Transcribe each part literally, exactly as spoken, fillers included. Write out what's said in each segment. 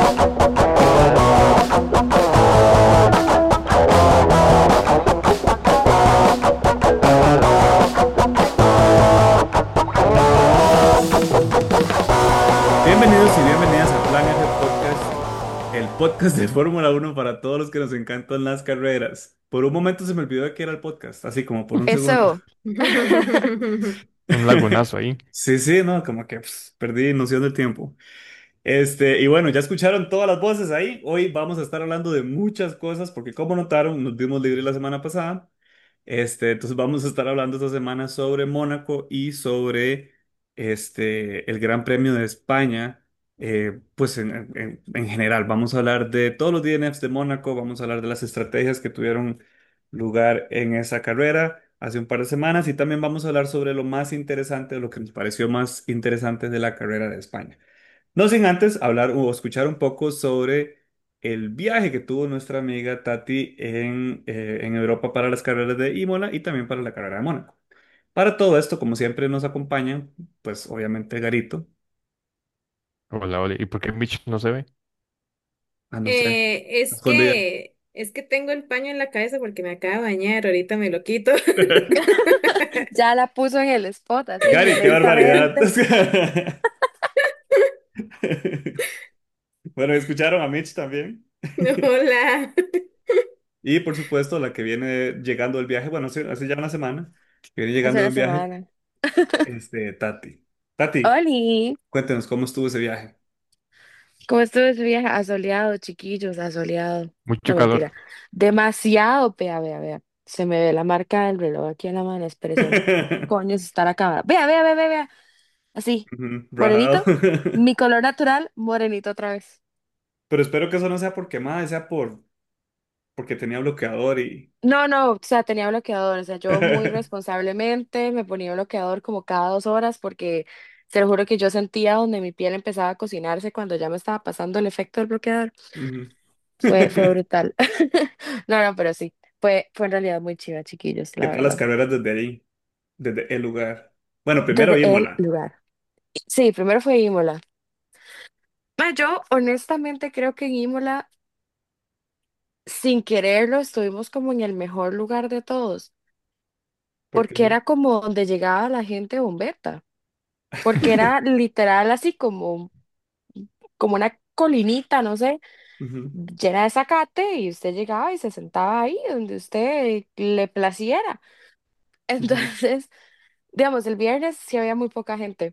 Bienvenidos y bienvenidas a Plan F Podcast, el podcast de Fórmula Uno para todos los que nos encantan las carreras. Por un momento se me olvidó de que era el podcast, así como por un segundo. Eso. Un lagunazo ahí. Sí, sí, no, como que pss, perdí noción del tiempo. Este, y bueno, ya escucharon todas las voces ahí. Hoy vamos a estar hablando de muchas cosas porque como notaron, nos dimos libre la semana pasada. Este, entonces vamos a estar hablando esta semana sobre Mónaco y sobre este, el Gran Premio de España. Eh, pues en, en- en general, vamos a hablar de todos los D N Fs de Mónaco, vamos a hablar de las estrategias que tuvieron lugar en esa carrera hace un par de semanas y también vamos a hablar sobre lo más interesante, lo que nos pareció más interesante de la carrera de España. No sin antes hablar o escuchar un poco sobre el viaje que tuvo nuestra amiga Tati en, eh, en Europa para las carreras de Imola y también para la carrera de Mónaco. Para todo esto, como siempre nos acompañan, pues obviamente Garito, Hola, hola. ¿Y por qué Mitch no se ve? a no sé, Eh, es escondida. que es que tengo el paño en la cabeza porque me acaba de bañar, ahorita me lo quito. Ya la puso en el spot, así, Gary, qué barbaridad. directamente. Bueno, escucharon a Mitch también. Hola. Y por supuesto, la que viene llegando del viaje, bueno, hace, hace ya una semana, que viene llegando Hace de una un viaje, semana. este, Tati. Tati, Oli, cuéntenos cómo estuvo ese viaje. ¿cómo estuvo ese viaje? Asoleado, chiquillos, asoleado. Mucho No, calor. mentira. Demasiado, vea, vea, vea. Se me ve la marca del reloj aquí en la mano, espérese, ¿dónde coño está la cámara? Vea, vea, vea, vea, vea. Así, Ujú, rajado. morenito. Mi color natural, morenito otra vez. Pero espero que eso no sea por quemada, sea por porque tenía bloqueador y. No, no, o sea, tenía bloqueador, o sea, yo muy responsablemente me ponía bloqueador como cada dos horas porque se lo juro que yo sentía donde mi piel empezaba a cocinarse cuando ya me estaba pasando el efecto del bloqueador. Ujú. Fue, fue brutal. No, no, pero sí, fue, fue en realidad muy chiva, chiquillos, ¿Qué la tal las verdad. carreras desde ahí? Desde el lugar. Bueno, primero Desde el Imola. lugar. Sí, primero fue Imola. Ma, yo honestamente creo que en Imola, sin quererlo, estuvimos como en el mejor lugar de todos, porque Porque. era como donde llegaba la gente bombeta. Porque era literal así como, como una colinita, no sé, Ujú, llena de zacate y usted llegaba y se sentaba ahí donde usted le placiera. ujú. Entonces, digamos, el viernes sí había muy poca gente.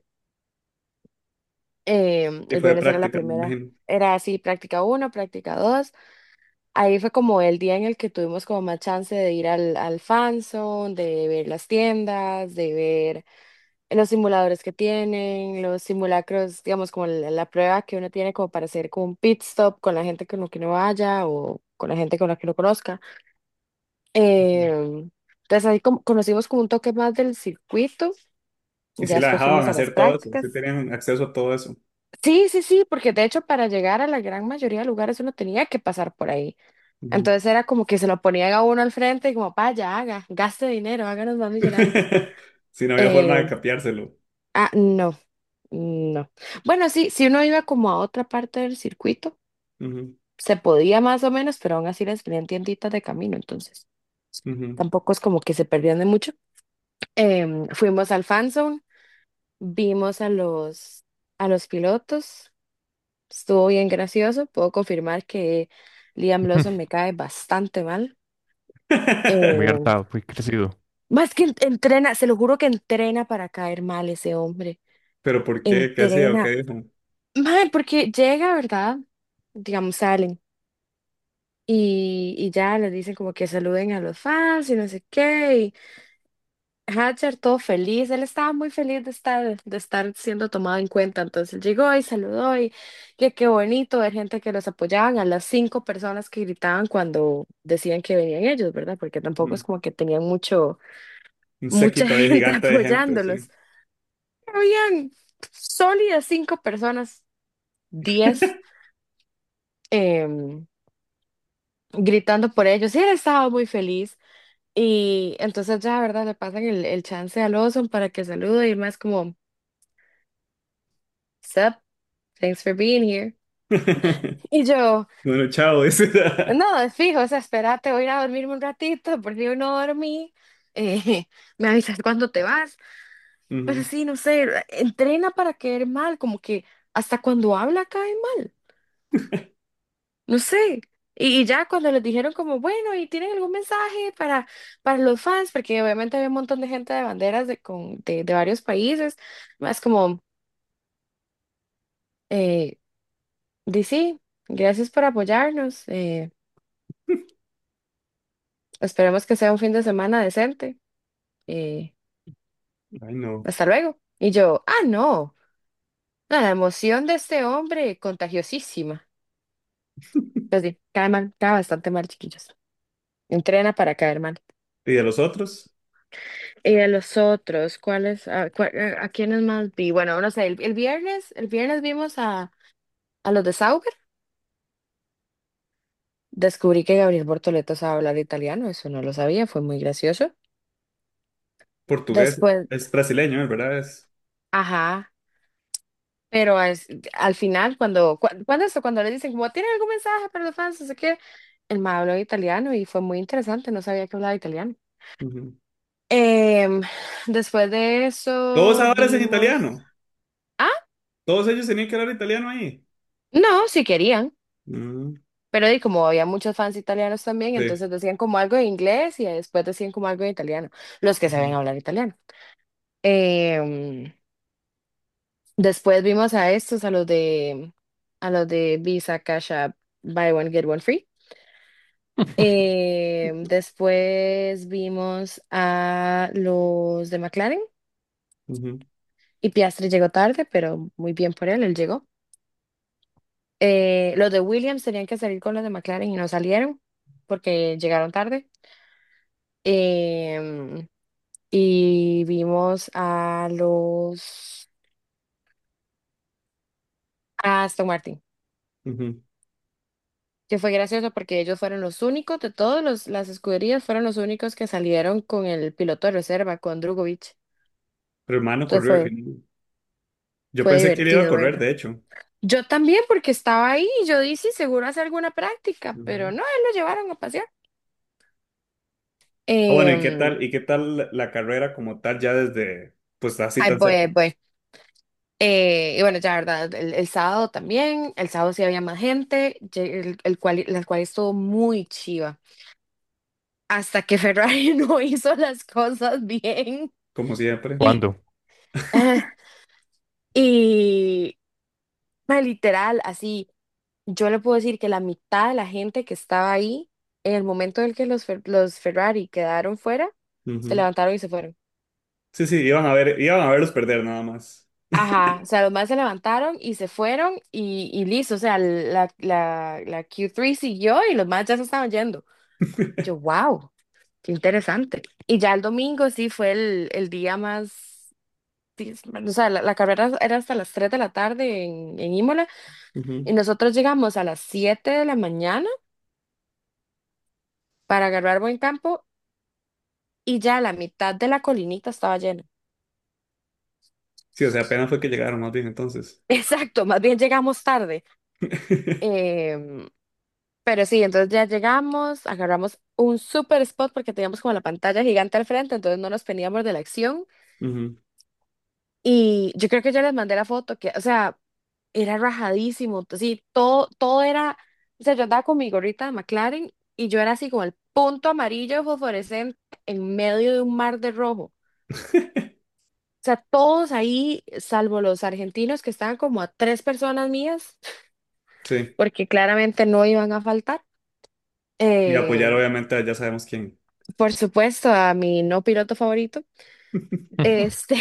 Eh, Y el fue de viernes era la práctica, me primera, imagino. era así, práctica uno, práctica dos. Ahí fue como el día en el que tuvimos como más chance de ir al, al fan zone, de ver las tiendas, de ver los simuladores que tienen, los simulacros, digamos, como la, la prueba que uno tiene como para hacer como un pit stop con la gente con la que uno vaya o con la gente con la que uno conozca. Ujú. Em, entonces ahí como, conocimos como un toque más del circuito, Y ya sí la después dejaban fuimos a las hacer todo eso, sí prácticas. tenían acceso a todo eso. Sí, sí, sí, porque de hecho para llegar a la gran mayoría de lugares uno tenía que pasar por ahí. Ujú. Entonces era como que se lo ponían a uno al frente y como, vaya, haga, gaste dinero, háganos más millonarios. Si no había forma de Em, capeárselo. ah, no, no. Bueno, sí, si uno iba como a otra parte del circuito, Ujú, se podía más o menos, pero aún así les ponían tienditas de camino, entonces ujú. tampoco es como que se perdían de mucho. Em, fuimos al fan zone, vimos a los, a los pilotos, estuvo bien gracioso, puedo confirmar que Liam Lawson me cae bastante mal. Muy Em, hartado, muy crecido. Más que en- entrena, se lo juro que entrena para caer mal ese hombre, Pero ¿por qué? ¿Qué hacía o qué entrena. dijo? Mae, porque llega, ¿verdad? Digamos, salen. Y, y ya les dicen como que saluden a los fans y no sé qué. Y Hatcher todo feliz, él estaba muy feliz de estar, de estar siendo tomado en cuenta. Entonces él llegó y saludó y que qué bonito ver gente que los apoyaban, a las cinco personas que gritaban cuando decían que venían ellos, ¿verdad? Porque tampoco es Mm, como que tenían mucho, Un mucha séquito ahí gente gigante de gente, apoyándolos. sí. Habían sólidas cinco personas, diez, em, gritando por ellos. Y él estaba muy feliz. Y entonces ya, ¿verdad? Le pasan el, el chance a Lawson para que salude y más como, Sup, thanks for being here. Y yo, Bueno, chao. Ese era. no, de fijo, o sea, espérate, voy a ir a dormirme un ratito, por si hoy no dormí. Eh, me avisas cuando te vas. Pero Ujú. sí, no sé, entrena para caer mal, como que hasta cuando habla cae mal. No sé. Y, y ya cuando les dijeron como, bueno, ¿y tienen algún mensaje para, para los fans? Porque obviamente había un montón de gente de banderas de, con, de, de varios países. Más como, eh, di sí, gracias por apoyarnos. Eh, esperemos que sea un fin de semana decente. Eh, Ay, no. hasta luego. Y yo, ah, no. No, la emoción de este hombre contagiosísima. Pues sí, cae mal, cae bastante mal, chiquillos. Entrena para caer mal. ¿Y de los otros? Y de los otros, ¿cuáles? ¿A, cua- a- a quiénes más vi? Bueno, no sé, el, el viernes, el viernes vimos a, a los de Sauber. Descubrí que Gabriel Bortoleto sabe hablar italiano, eso no lo sabía, fue muy gracioso. Portugués. Después, Es brasileño, ¿eh? ¿Verdad? Es. ajá, pero es- al final, cuando, cu- cuando esto, cuando le dicen como, ¿tienen algún mensaje para los fans? No sé qué, el ma habló italiano y fue muy interesante, no sabía que hablaba italiano. Ujú. Em, después de Todos eso ahora es en vimos... italiano. Ah, Todos ellos tenían que hablar italiano ahí. no, si querían. Mm, Pero y como había muchos fans italianos también, sí. entonces decían como algo en inglés y después decían como algo en italiano, los que saben Ujú. hablar italiano. Em, después vimos a estos, a los de a los de Visa, Cash App, Buy One, Get One Free. Em, después vimos a los de McLaren Ujú. y Piastri llegó tarde, pero muy bien por él, él llegó. Eh, los de Williams tenían que salir con los de McLaren y no salieron porque llegaron tarde. Em, y vimos a los a Aston Martin, Ujú. que fue gracioso porque ellos fueron los únicos de todas las escuderías, fueron los únicos que salieron con el piloto de reserva, con Drugovich. Pero hermano Entonces corrió al fue, final. Yo fue pensé que él iba a divertido correr, verlo. de hecho. Yo también porque estaba ahí y yo dije, "Sí, seguro hace alguna práctica", pero Ujú. no, él lo llevaron a pasear. Ah, bueno, ¿y qué Em, tal, y qué tal la la carrera como tal ya desde, pues así ahí tan voy, ahí cerca? voy. Eh, y bueno, ya, ¿verdad? El, el sábado también, el sábado sí había más gente, lle- el, el cual, la cual estuvo muy chiva. Hasta que Ferrari no hizo las cosas bien. Como siempre. Y, ¿Cuándo? eh, y ma, literal, así, yo le puedo decir que la mitad de la gente que estaba ahí, en el momento en el que los, Fer- los Ferrari quedaron fuera, se Ujú. levantaron y se fueron. Sí, sí, iban a ver, iban a verlos perder nada más. Ajá, o sea, los más se levantaron y se fueron y, y listo, o sea, la, la, la Q tres siguió y los más ya se estaban yendo. Yo, wow, qué interesante. Y ya el domingo sí fue el, el día más, sí, es- o sea, la, la carrera era hasta las tres de la tarde en, en Imola y Ujú. nosotros llegamos a las siete de la mañana para agarrar buen campo y ya la mitad de la colinita estaba llena. Sí, o sea, apenas fue que llegaron más bien entonces. Exacto, más bien llegamos tarde. Em, pero sí, entonces ya llegamos, agarramos un super spot porque teníamos como la pantalla gigante al frente, entonces no nos perdíamos de la acción. Ujú. Y yo creo que ya les mandé la foto, que, o sea, era rajadísimo, así, todo, todo era, o sea, yo andaba con mi gorrita de McLaren y yo era así como el punto amarillo fosforescente en medio de un mar de rojo. O sea, todos ahí, salvo los argentinos que estaban como a tres personas mías, Sí. porque claramente no iban a faltar. Y apoyar Eh, obviamente a ya sabemos quién. por supuesto, a mi no piloto favorito. Este,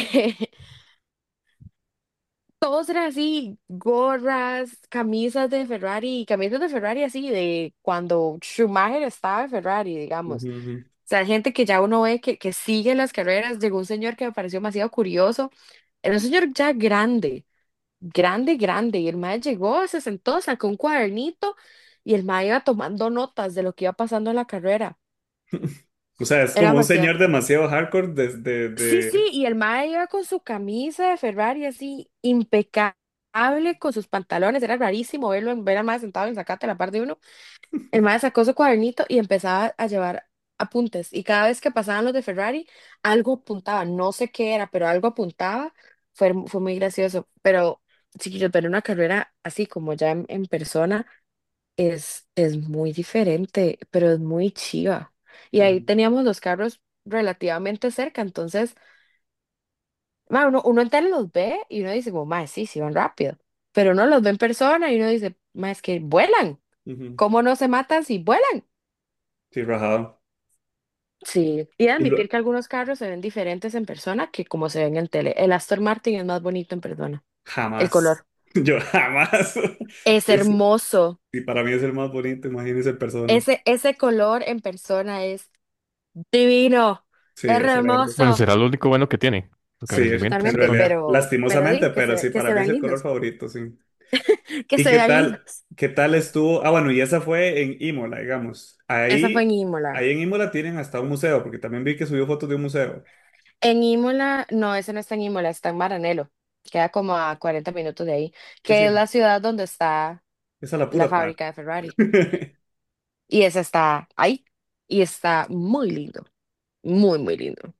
todos eran así, gorras, camisas de Ferrari, camisas de Ferrari así, de cuando Schumacher estaba en Ferrari, digamos. Ujú, ujú. O sea, gente que ya uno ve que, que sigue las carreras. Llegó un señor que me pareció demasiado curioso. Era un señor ya grande, grande, grande. Y el mae llegó, se sentó, sacó un cuadernito y el mae iba tomando notas de lo que iba pasando en la carrera. O sea, es Era como un demasiado. señor demasiado hardcore desde Sí, sí, de... y el mae iba con su camisa de Ferrari así, impecable. con sus pantalones, era rarísimo verlo, en- ver al mae sentado en zacate a la par de uno. El mae sacó su cuadernito y empezaba a llevar apuntes. Y cada vez que pasaban los de Ferrari, algo apuntaba. No sé qué era, pero algo apuntaba. Fue, fue muy gracioso. Pero, chiquillos, ver una carrera así como ya en, en persona es, es muy diferente, pero es muy chiva. Y ahí Ujú, teníamos los carros relativamente cerca. Entonces, ma, uno, uno en tele los ve y uno dice, como, mae, sí, sí van rápido. Pero uno los ve en persona y uno dice, ma, es que vuelan. ujú. ¿Cómo no se matan si vuelan? Sí, rajado. Sí, y Y lo- admitir que algunos carros se ven diferentes en persona que como se ven en tele. El Aston Martin es más bonito en persona. El Jamás. color Yo jamás. es Es, hermoso. y para mí es el más bonito, imagínese en persona. Ese, ese color en persona es divino, Sí, es ese verde. Bueno, hermoso. será lo único bueno que tiene. Porque Sí, visualmente es en Totalmente, bonito. realidad, pero, pero lastimosamente, di, que pero se, sí, que para se mí es vean el color lindos, favorito, sí. que ¿Y se qué vean tal, lindos. qué tal estuvo? Ah, bueno, y esa fue en Imola, digamos. Esa fue Ahí, en Imola. ahí en Imola tienen hasta un museo, porque también vi que subió fotos de un museo. En Imola, no, ese no está en Imola, está en Maranello. Queda como a cuarenta minutos de ahí, ¿Qué que es sí? la ciudad donde está Esa es la la pura par. fábrica de Ferrari. Y ese está ahí. Y está muy lindo. Muy, muy lindo.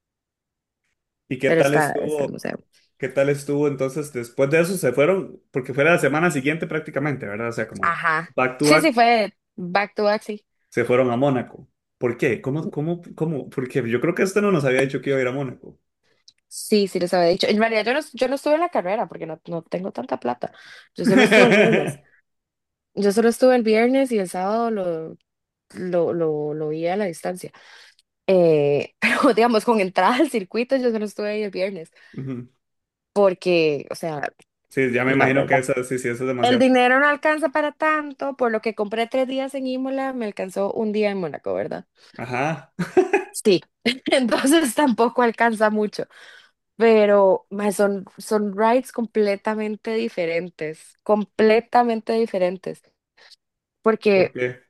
¿Y qué Pero tal está, está el estuvo? museo. ¿Qué tal estuvo? Entonces, después de eso se fueron, porque fue la semana siguiente prácticamente, ¿verdad? O sea, como Ajá. back to Sí, sí, back, fue back to back, sí. se fueron a Mónaco. ¿Por qué? ¿Cómo, cómo, cómo? Porque yo creo que usted no nos había dicho que iba a ir a Mónaco. Sí, sí les había dicho. En realidad yo no, yo no estuve en la carrera porque no, no tengo tanta plata. Yo solo estuve el viernes. Yo solo estuve el viernes y el sábado lo, lo, lo, lo vi a la distancia. Eh, pero digamos, con entrada al circuito, yo solo estuve ahí el viernes. Ujú. Porque, o sea, Sí, ya me la imagino que verdad. esa, sí, sí, eso es El demasiado. dinero no alcanza para tanto, por lo que compré tres días en Imola, me alcanzó un día en Mónaco, ¿verdad? Ajá. Sí, entonces tampoco alcanza mucho, pero mae, son, son rides completamente diferentes, completamente diferentes, ¿Por porque qué?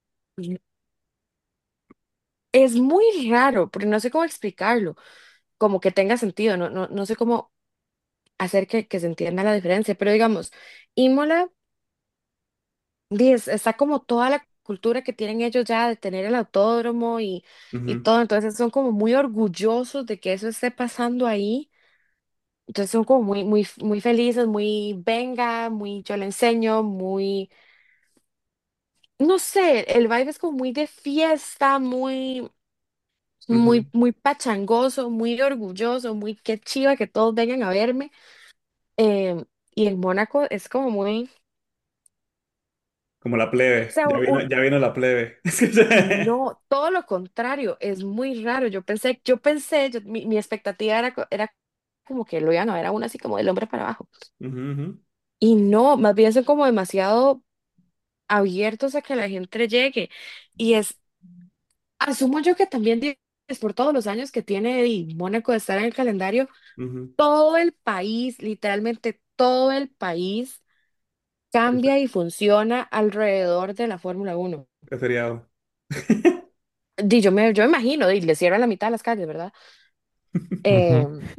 es muy raro, porque no sé cómo explicarlo, como que tenga sentido, no, no, no sé cómo hacer que, que se entienda la diferencia, pero digamos, Imola. Di, es- está como toda la cultura que tienen ellos ya de tener el autódromo y, y Ujú, todo, entonces son como muy orgullosos de que eso esté pasando ahí, entonces son como muy, muy, muy felices, muy venga, muy yo le enseño, muy, no sé, el vibe es como muy de fiesta, muy, ujú. muy, muy pachangoso, muy orgulloso, muy qué chiva que todos vengan a verme, em, y en Mónaco es como muy, Como la o plebe. sea, Ya vino, un- ya vino la plebe. Es que se- no, todo lo contrario, es muy raro. Yo pensé, yo pensé, yo- mi, mi expectativa era, co- era como que lo iban a ver aún así como del hombre para abajo. Ujú, ujú, Y no, más bien son como demasiado abiertos a que la gente llegue. Y es, asumo yo que también di- es por todos los años que tiene y Mónaco de estar en el calendario, ujú. todo el país, literalmente todo el país Es, cambia y funciona alrededor de la Fórmula Uno. es feriado. Di, yo me, yo me imagino, y le cierran la mitad de las calles, ¿verdad? Ujú. Em,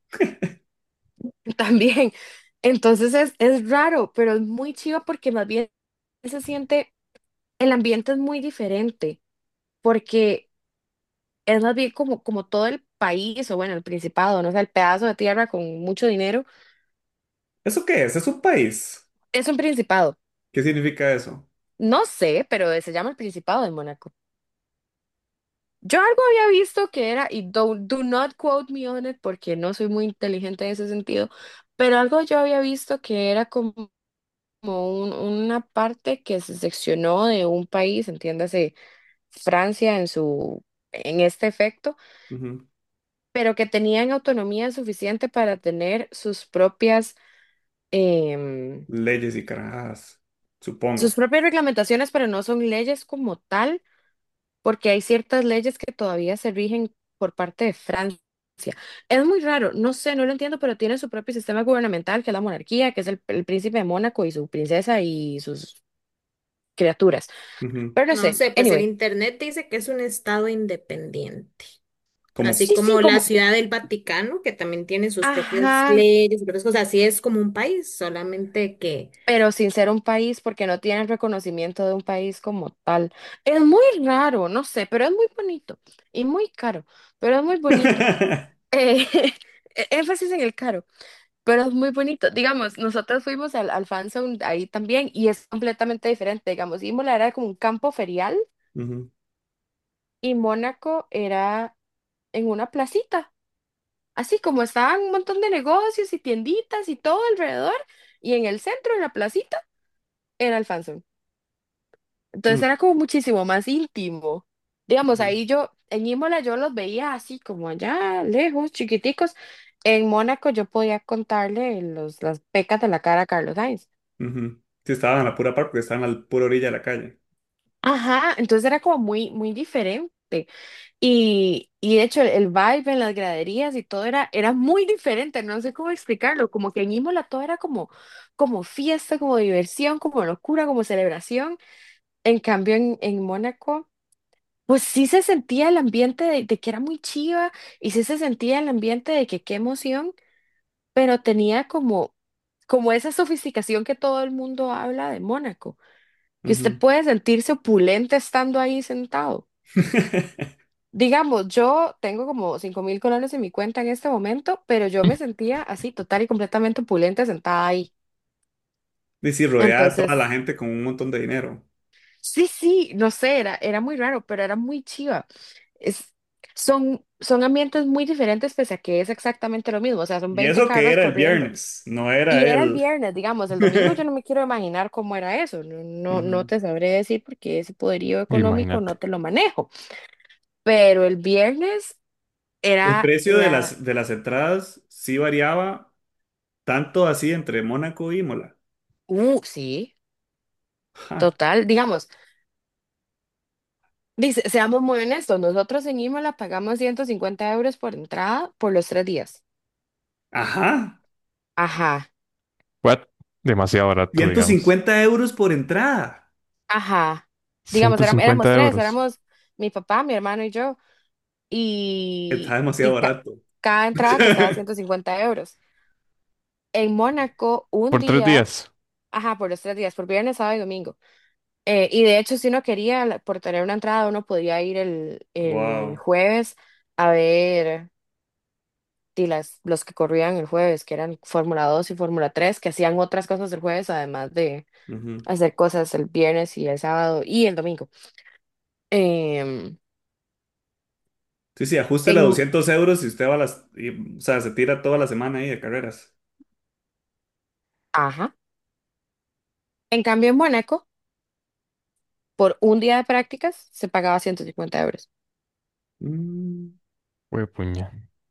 También. Entonces es, es raro, pero es muy chido porque más bien se siente, el ambiente es muy diferente, porque es más bien como, como todo el país, o bueno, el Principado, no sé, el pedazo de tierra con mucho dinero, ¿Eso qué es? ¿Es un país? es un Principado. ¿Qué significa eso? No sé, pero se llama el Principado de Mónaco. Yo algo había visto que era, y do, do not quote me on it porque no soy muy inteligente en ese sentido, pero algo yo había visto que era como como un- una parte que se seccionó de un país, entiéndase Francia en su, en este efecto, Ujú. pero que tenían autonomía suficiente para tener sus propias, em, Leyes y carajadas, sus supongo. propias reglamentaciones, pero no son leyes como tal, porque hay ciertas leyes que todavía se rigen por parte de Francia. Es muy raro, no sé, no lo entiendo, pero tiene su propio sistema gubernamental, que es la monarquía, que es el, el príncipe de Mónaco y su princesa y sus criaturas. Ujú. Pero no No sé, sé, pues el anyway. internet dice que es un estado independiente. Como, Así Sí, sí, como la como, Ciudad del Vaticano, que también tiene sus propias ajá, leyes y otras cosas, así es como un país, solamente que... pero sin ser un país porque no tiene el reconocimiento de un país como tal. Es muy raro, no sé, pero es muy bonito y muy caro, pero es muy bonito. Eh, énfasis en el caro, pero es muy bonito. Digamos, nosotros fuimos al, al Fan Zone ahí también y es completamente diferente. Digamos, Imola era como un campo ferial Ujú, y Mónaco era en una placita, así como estaban un montón de negocios y tienditas y todo alrededor y en el centro de la placita era el Fan Zone. Entonces mm, era como muchísimo más íntimo. Digamos, ujú, ahí yo, en Imola yo los veía así como allá lejos, chiquiticos. En Mónaco yo podía contarle los, las pecas de la cara a Carlos Sainz. ujú. Sí, estaban en la pura par porque estaban a la pura orilla de la calle. Ajá, entonces era como muy, muy diferente. Y, y de hecho el, el vibe en las graderías y todo era, era muy diferente, no sé cómo explicarlo, como que en Imola todo era como, como fiesta, como diversión, como locura, como celebración. En cambio en, en Mónaco... Pues sí se sentía el ambiente de, de que era muy chiva y sí se sentía el ambiente de que qué emoción, pero tenía como, como esa sofisticación que todo el mundo habla de Mónaco, que usted Ujú. puede sentirse opulente estando ahí sentado. Digamos, yo tengo como cinco mil colones en mi cuenta en este momento, pero yo me sentía así total y completamente opulente sentada ahí. Y sí, rodeada de toda la Entonces, gente con un montón de dinero. sí, sí, no sé, era, era muy raro, pero era muy chiva. Es, son, son ambientes muy diferentes, pese a que es exactamente lo mismo. O sea, son Y veinte eso que carros era el corriendo. viernes, no era Y era el él. viernes, digamos, el domingo yo no me quiero imaginar cómo era eso. No, no, no Ujú. te sabré decir porque ese poderío económico no Imagínate. te lo manejo. Pero el viernes El era, precio de era, las, de las entradas sí variaba tanto así entre Mónaco y Imola. uh, sí, Ja. total. Digamos, dice, seamos muy honestos, nosotros en Imola pagamos ciento cincuenta euros por entrada por los tres días. Ajá. Ajá. What? Demasiado barato, ciento digamos. cincuenta euros por entrada. Ajá. Digamos, ciento éram- éramos cincuenta tres, euros. éramos mi papá, mi hermano y yo, Está y, demasiado y ca- barato. cada entrada costaba ciento cincuenta euros. En Mónaco, un Por tres día, días. ajá, por los tres días, por viernes, sábado y domingo. Eh, y de hecho, si uno quería, la- por tener una entrada, uno podía ir el, el Wow. jueves a ver y las, los que corrían el jueves, que eran Fórmula dos y Fórmula tres que hacían otras cosas el jueves, además de Ujú. hacer cosas el viernes y el sábado y el domingo. Em, Sí, sí, ajuste a en, doscientos euros y usted va a las, y, o sea, se tira toda la semana ahí de carreras. ajá. En cambio, en Mónaco, por un día de prácticas, se pagaba ciento cincuenta euros. Mm. Hue puña.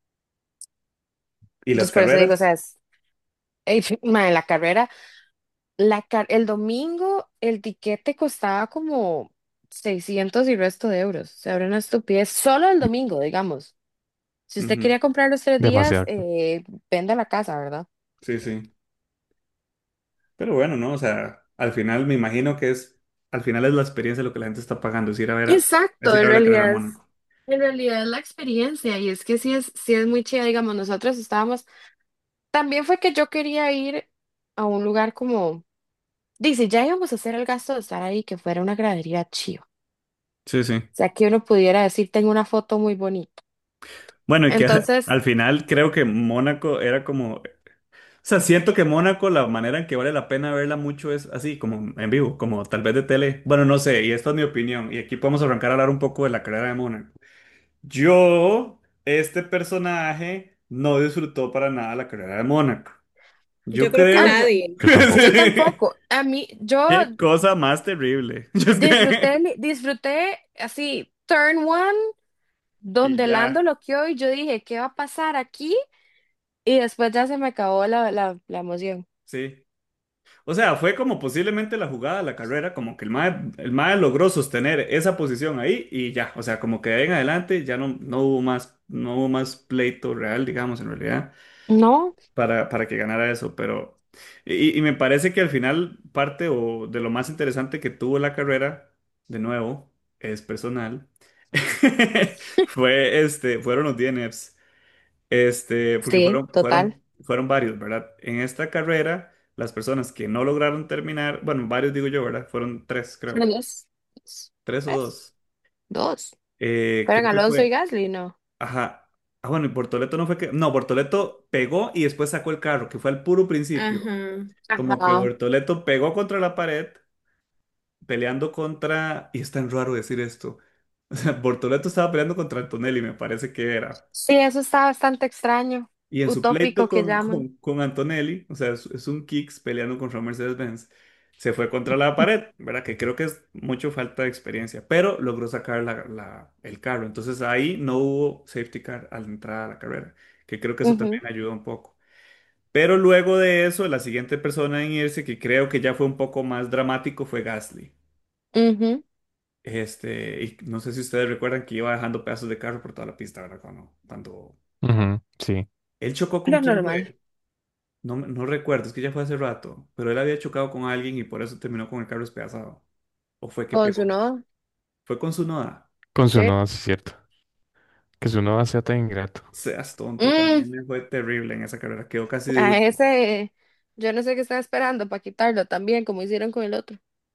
¿Y las Entonces, por eso digo, o carreras? sea, es, ey, ma, en la carrera, la car- el domingo el tiquete costaba como seiscientos y resto de euros. O sea, era una estupidez. Solo el domingo, digamos. Si usted Ujú. quería comprar los tres días, Demasiado. eh, venda la casa, ¿verdad? Sí, sí. Pero bueno, ¿no? O sea, al final me imagino que es, al final es la experiencia lo que la gente está pagando, es ir a ver a, es Exacto, ir a en ver la carrera de realidad es, Mónaco. en realidad es la experiencia y es que sí es, sí es muy chida, digamos, nosotros estábamos, también fue que yo quería ir a un lugar como, dice, ya íbamos a hacer el gasto de estar ahí, que fuera una gradería chiva, Sí, sí. o sea, que uno pudiera decir, tengo una foto muy bonita. Bueno, y que Entonces, al final creo que Mónaco era como, o sea, siento que Mónaco la manera en que vale la pena verla mucho es así, como en vivo, como tal vez de tele. Bueno, no sé, y esta es mi opinión, y aquí podemos arrancar a hablar un poco de la carrera de Mónaco. Yo, este personaje, no disfrutó para nada la carrera de Mónaco. Yo Yo creo que ah, creo. yo, nadie. Yo tampoco. yo Sí. tampoco, a mí, yo Qué cosa más terrible. Yo es disfruté, que. mi- disfruté así, turn one, Y donde Lando ya, lo que y yo dije, ¿qué va a pasar aquí? Y después ya se me acabó la, la, la emoción. sí. O sea, fue como posiblemente la jugada de la carrera, como que el Mae, el Mae logró sostener esa posición ahí y ya. O sea, como que de ahí en adelante ya no, no hubo más, no hubo más pleito real, digamos, en realidad, No, para, para que ganara eso. Pero. Y, y me parece que al final, parte o de lo más interesante que tuvo la carrera, de nuevo, es personal. Fue, este, fueron los D N Fs. Este, porque Sí, fueron, total. fueron, fueron varios, ¿verdad? En esta carrera, las personas que no lograron terminar, bueno, varios digo yo, ¿verdad? Fueron tres, creo. Fueron dos. Dos. Tres o ¿Tres? dos. Dos. Eh, Fueron creo que Alonso y fue, Gasly, ¿no? ajá. Ah, bueno, y Bortoleto no fue que, no, Bortoleto pegó y después sacó el carro, que fue al puro principio. Ajá. Como que Ajá. Bortoleto pegó contra la pared, peleando contra, y es tan raro decir esto. O sea, Bortoleto estaba peleando contra Antonelli, me parece que era. Sí, eso está bastante extraño. Y en su pleito Utópico que con, llaman. con, con Antonelli, o sea, es, es un Kicks peleando contra Mercedes-Benz, se fue contra la pared, ¿verdad? Que creo que es mucho falta de experiencia, pero logró sacar la, la- el carro. Entonces ahí no hubo safety car al entrar a la carrera, que creo que eso Ujú, también ayudó un poco. Pero luego de eso, la siguiente persona en irse, que creo que ya fue un poco más dramático, fue Gasly. ujú. Este, y no sé si ustedes recuerdan que iba dejando pedazos de carro por toda la pista, ¿verdad? Cuando, cuando Ujú, sí. él chocó con Lo quién normal. fue. No, me- no recuerdo, es que ya fue hace rato, pero él había chocado con alguien y por eso terminó con el carro despedazado. ¿O fue que Con su pegó? no. Fue con su noda. Con su Sí. noda, sí es cierto. Que su noda sea tan ingrato. Seas tonto, Mm, también me fue terrible en esa carrera, quedó casi de a último. ese, yo no sé qué están esperando para quitarlo también, como hicieron con el otro.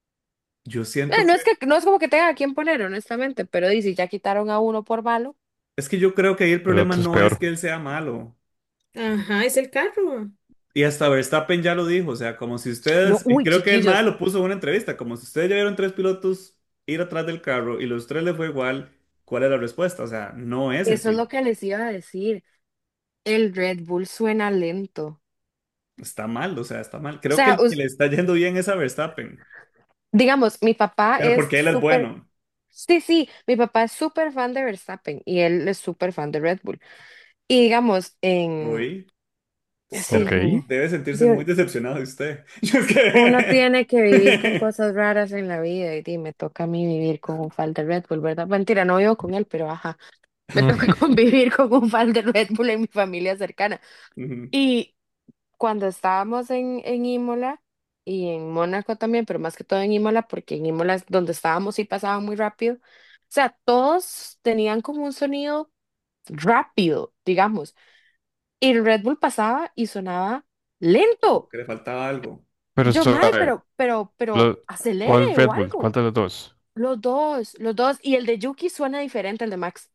Yo Eh, siento no que, es que, no es como que tenga a quién poner, honestamente, pero dice, ya quitaron a uno por malo. es que yo creo que ahí el El problema otro es no es peor. que él sea malo. Ajá, es el carro. Y hasta Verstappen ya lo dijo, o sea, como si No, ustedes, y uy, creo que el mae chiquillos, lo puso en una entrevista, como si ustedes ya vieron tres pilotos ir atrás del carro y los tres les fue igual, ¿cuál es la respuesta? O sea, no es el eso es lo piloto. que les iba a decir. El Red Bull suena lento. Está mal, o sea, está mal. O Creo que sea, el que us- le está yendo bien es a Verstappen, digamos, mi papá pero es porque él es súper, bueno. sí, sí, mi papá es súper fan de Verstappen y él es súper fan de Red Bull. Y digamos, en, Hoy, sí, Ok. ¿cómo? sí, Debe sentirse muy sí, decepcionado de usted. Yo es uno que... tiene que vivir con cosas raras en la vida y, di, me toca a mí vivir con un fan de Red Bull, ¿verdad? Mentira, no vivo con él, pero ajá, me toca convivir con un fan de Red Bull en mi familia cercana. Ujú. Y cuando estábamos en, en Imola y en Mónaco también, pero más que todo en Imola, porque en Imola es donde estábamos y pasaban muy rápido. O sea, todos tenían como un sonido rápido, digamos. Y el Red Bull pasaba y sonaba Como lento. que le faltaba algo. Pero Yo, mae, suave. pero, pero, pero, Lo- ¿Cuál acelere Red o Bull? ¿Cuál algo. de los dos? Los dos, los dos. Y el de Yuki suena diferente al de Max.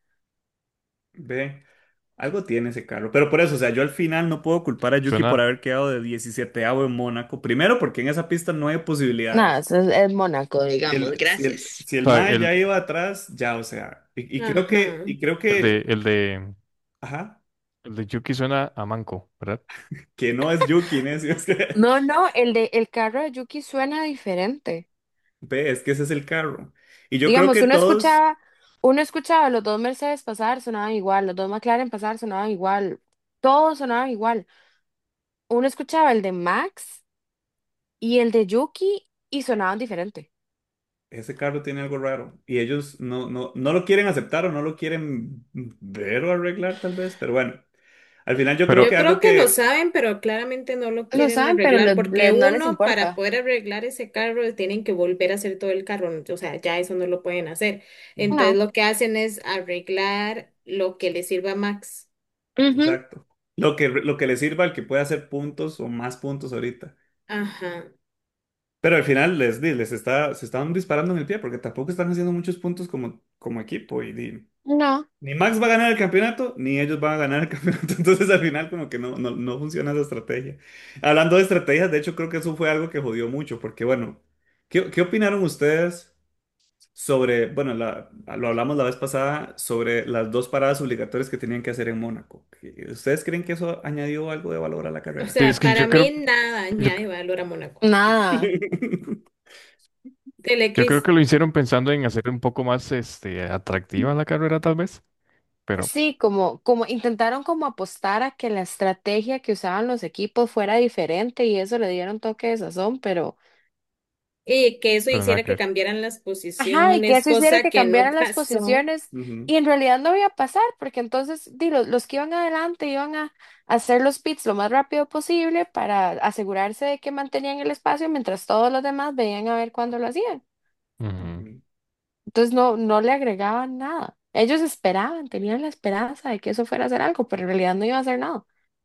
Ve, algo tiene ese carro. Pero por eso, o sea, yo al final no puedo culpar a Yuki por Suena. haber quedado de diecisiete en Mónaco. Primero, porque en esa pista no hay Nada, posibilidades. eso es, es Mónaco, Si digamos. el, si el, Gracias. si el Suave. Mae El, ya iba atrás, ya, o sea. Y, y creo que, Ajá. y creo el de, que, el de, ajá, el de Yuki suena a manco, ¿verdad? que no es Yuki, necio, es que, No, no, el de el carro de Yuki suena diferente. ve, es que ese es el carro. Y yo creo Digamos, que uno todos. escuchaba, uno escuchaba los dos Mercedes pasar, sonaban igual, los dos McLaren pasar, sonaban igual, todos sonaban igual. Uno escuchaba el de Max y el de Yuki y sonaban diferente. Ese carro tiene algo raro y ellos no, no, no lo quieren aceptar o no lo quieren ver o arreglar tal vez, pero bueno, al final yo creo Pero, Yo que algo creo que lo que, saben, pero claramente no lo Lo quieren saben, pero arreglar lo- porque le- no les uno, para importa. poder arreglar ese carro, tienen que volver a hacer todo el carro. O sea, ya eso no lo pueden hacer. Entonces No. lo que hacen es arreglar lo que le sirva a Max. Ujú. exacto, lo que, lo que le sirva al que pueda hacer puntos o más puntos ahorita. Ajá. Pero al final les, di- les está, se están disparando en el pie porque tampoco están haciendo muchos puntos como, como equipo y di, No. ni Max va a ganar el campeonato, ni ellos van a ganar el campeonato. Entonces al final como que no, no, no funciona esa estrategia. Hablando de estrategias, de hecho creo que eso fue algo que jodió mucho, porque bueno, ¿qué, qué opinaron ustedes sobre, bueno, la- lo hablamos la vez pasada, sobre las dos paradas obligatorias que tenían que hacer en Mónaco? ¿Qué- ¿Ustedes creen que eso añadió algo de valor a la O carrera? sí, es sea, que para yo creo, mí nada yo, añade valor a Mónaco. Nada. Dele, yo creo Cris. que lo hicieron pensando en hacer un poco más, este, atractiva la carrera, tal vez. Pero, Sí, como, como intentaron como apostar a que la estrategia que usaban los equipos fuera diferente y eso le dieron toque de sazón, pero Y que eso pero nada hiciera que que ver. cambiaran las ajá, y que posiciones, eso hiciera cosa que que no cambiaran las pasó. posiciones Ujú, y en realidad no iba a pasar porque entonces di, los, los que iban adelante iban a hacer los pits lo más rápido posible para asegurarse de que mantenían el espacio mientras todos los demás veían a ver cuándo lo hacían. Ujú. ujú. Entonces no, no le agregaban nada. Ellos esperaban, tenían la esperanza de que eso fuera a hacer algo, pero en realidad no iba a hacer nada.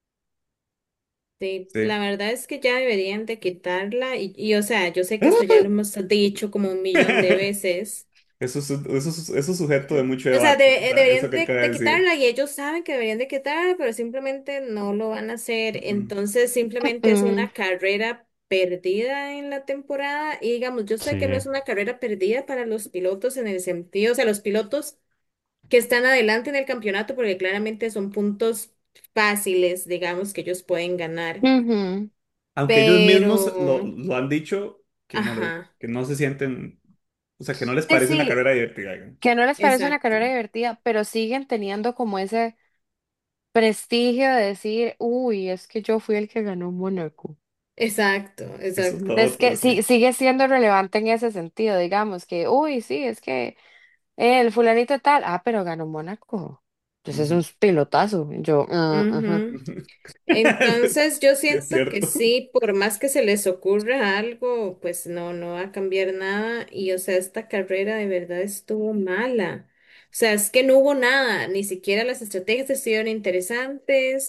Sí, la Sí. verdad es que ya deberían de quitarla y, y, o sea, yo sé que esto ya lo hemos dicho como un millón de veces. Eso es, eso es, eso es sujeto de mucho O sea, debate, de- o eh, sea, eso deberían que de, acaba de de decir. quitarla y ellos saben que deberían de quitarla, pero simplemente no lo van a hacer. Mm, Entonces, simplemente es Mm, una carrera perdida en la temporada. Y digamos, yo sé que no Sí, es una carrera perdida para los pilotos en el sentido, o sea, los pilotos que están adelante en el campeonato, porque claramente son puntos fáciles, digamos, que ellos pueden ganar. ujú. Aunque ellos mismos lo, Pero, lo han dicho que no, le- ajá, que no se sienten, o sea, que no les Sí, parece una sí, carrera divertida. Digamos. que no les parece una exacto, carrera divertida, pero siguen teniendo como ese prestigio de decir, uy, es que yo fui el que ganó Mónaco. exacto, Eso es lo exacto. Es otro, que sí, sí. sigue siendo relevante en ese sentido, digamos, que, uy, sí, es que el fulanito tal, ah, pero ganó Mónaco. Entonces es Ujú. un pilotazo. Yo, "Ah, ajá". Ujú. Entonces yo Sí, es siento que cierto. sí, por más que se les ocurra algo, pues no, no va a cambiar nada. Y o sea, esta carrera de verdad estuvo mala. O sea, es que no hubo nada, ni siquiera las estrategias estuvieron interesantes.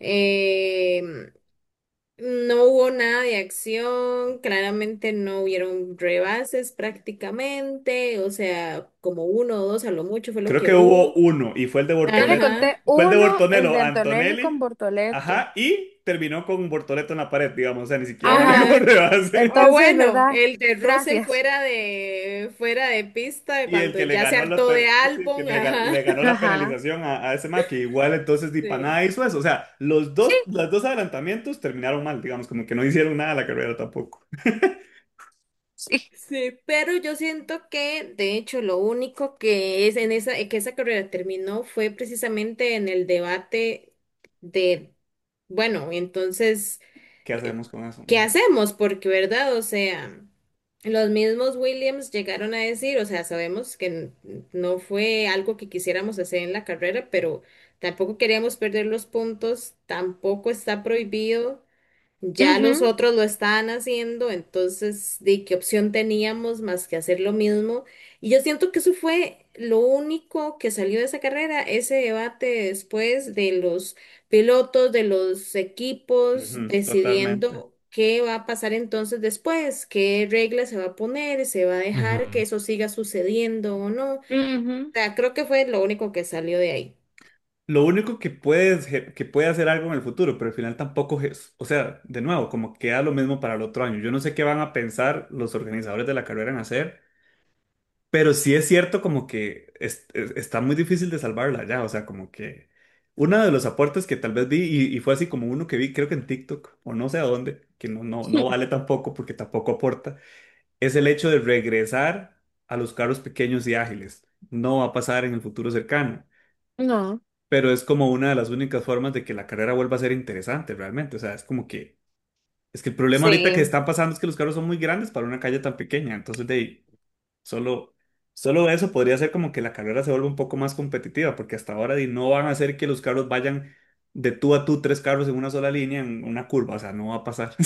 em, no hubo nada de acción, claramente no hubieron rebases prácticamente, o sea, como uno o dos a lo mucho fue lo Creo que que hubo hubo. uno y fue el de Yo le Bortoleto. Ajá, conté Fue el de uno, el Bortonelo de a Antonelli con Antonelli. Bortoleto. Ajá, y terminó con Bortoleto en la pared, digamos. O sea, ni siquiera hubo ningún ajá. rebase. O Entonces, bueno, ¿verdad? el de Russell Gracias. fuera de fuera de pista Y el cuando que le ya se ganó las hartó de pe- sí, que Albon, le, ga- ajá. le ganó la Ajá. penalización a, a ese ma que igual entonces ni para Sí. nada hizo eso. O sea, los Sí, dos, los dos adelantamientos terminaron mal, digamos, como que no hicieron nada a la carrera tampoco. sí. Sí, pero yo siento que de hecho lo único que es en esa que esa carrera terminó fue precisamente en el debate de bueno, entonces ¿Qué hacemos con eso? ¿qué Ujú. hacemos? Porque, ¿verdad? O sea, los mismos Williams llegaron a decir, o sea, sabemos que n- no fue algo que quisiéramos hacer en la carrera, pero tampoco queríamos perder los puntos, tampoco está prohibido. Ya los Ujú. otros lo estaban haciendo, entonces, ¿de qué opción teníamos más que hacer lo mismo? Y yo siento que eso fue lo único que salió de esa carrera, ese debate después de los pilotos, de los equipos, Ujú, totalmente. decidiendo qué va a pasar entonces después, qué regla se va a poner, se va a dejar que ujú. eso siga sucediendo o no. O Ujú. sea, creo que fue lo único que salió de ahí. Lo único que puede, que puede hacer algo en el futuro, pero al final tampoco es, o sea, de nuevo, como queda lo mismo para el otro año. Yo no sé qué van a pensar los organizadores de la carrera en hacer, pero sí es cierto como que es- es- está muy difícil de salvarla ya, o sea, como que uno de los aportes que tal vez vi, y, y fue así como uno que vi, creo que en TikTok, o no sé a dónde, que no, no, no vale tampoco porque tampoco aporta, es el hecho de regresar a los carros pequeños y ágiles. No va a pasar en el futuro cercano, No. pero es como una de las únicas formas de que la carrera vuelva a ser interesante realmente. O sea, es como que, es que el problema ahorita que Sí. está pasando es que los carros son muy grandes para una calle tan pequeña. Entonces, de ahí, solo, solo eso podría hacer como que la carrera se vuelva un poco más competitiva, porque hasta ahora di, no van a hacer que los carros vayan de tú a tú, tres carros en una sola línea en una curva. O sea, no va a pasar.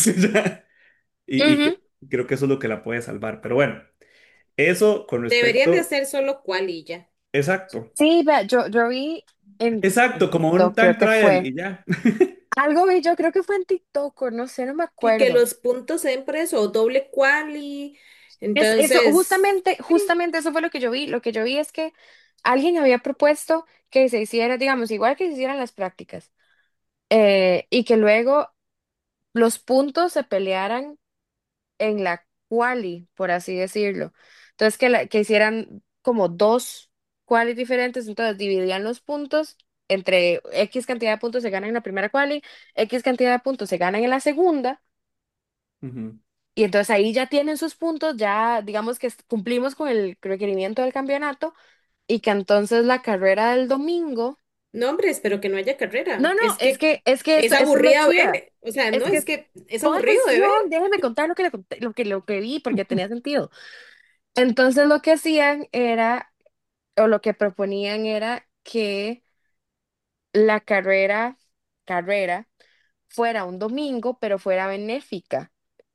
Y, y Ujú. que- creo que eso es lo que la puede salvar. Pero bueno, eso con Deberían de respecto, hacer solo cual y ya. exacto. Sí, vea, yo, yo vi en, en Exacto, como un TikTok, creo time que trial fue. y ya. Algo vi, yo creo que fue en TikTok, o no sé, no me Y que acuerdo. los puntos se den por eso, o doble quali. Es eso, Entonces, justamente, sí. justamente eso fue lo que yo vi. Lo que yo vi es que alguien había propuesto que se hiciera, digamos, igual que se hicieran las prácticas, eh, y que luego los puntos se pelearan en la quali, por así decirlo. Entonces, que, la- que hicieran como dos qualis diferentes, entonces dividían los puntos entre X cantidad de puntos se ganan en la primera quali, X cantidad de puntos se ganan en la segunda, Ujú, y entonces ahí ya tienen sus puntos, ya digamos que est- cumplimos con el requerimiento del campeonato, y que entonces la carrera del domingo, No, hombre, espero que no haya no, carrera. no, Es es que que, es que es eso, eso es lo aburrida chiva. ver. O sea, no, Es es que que es ponga aburrido de atención, ver. déjeme contar lo que le conté- lo que, lo que vi porque tenía sentido. Entonces lo que hacían era, o lo que proponían era que la carrera, carrera fuera un domingo, pero fuera benéfica.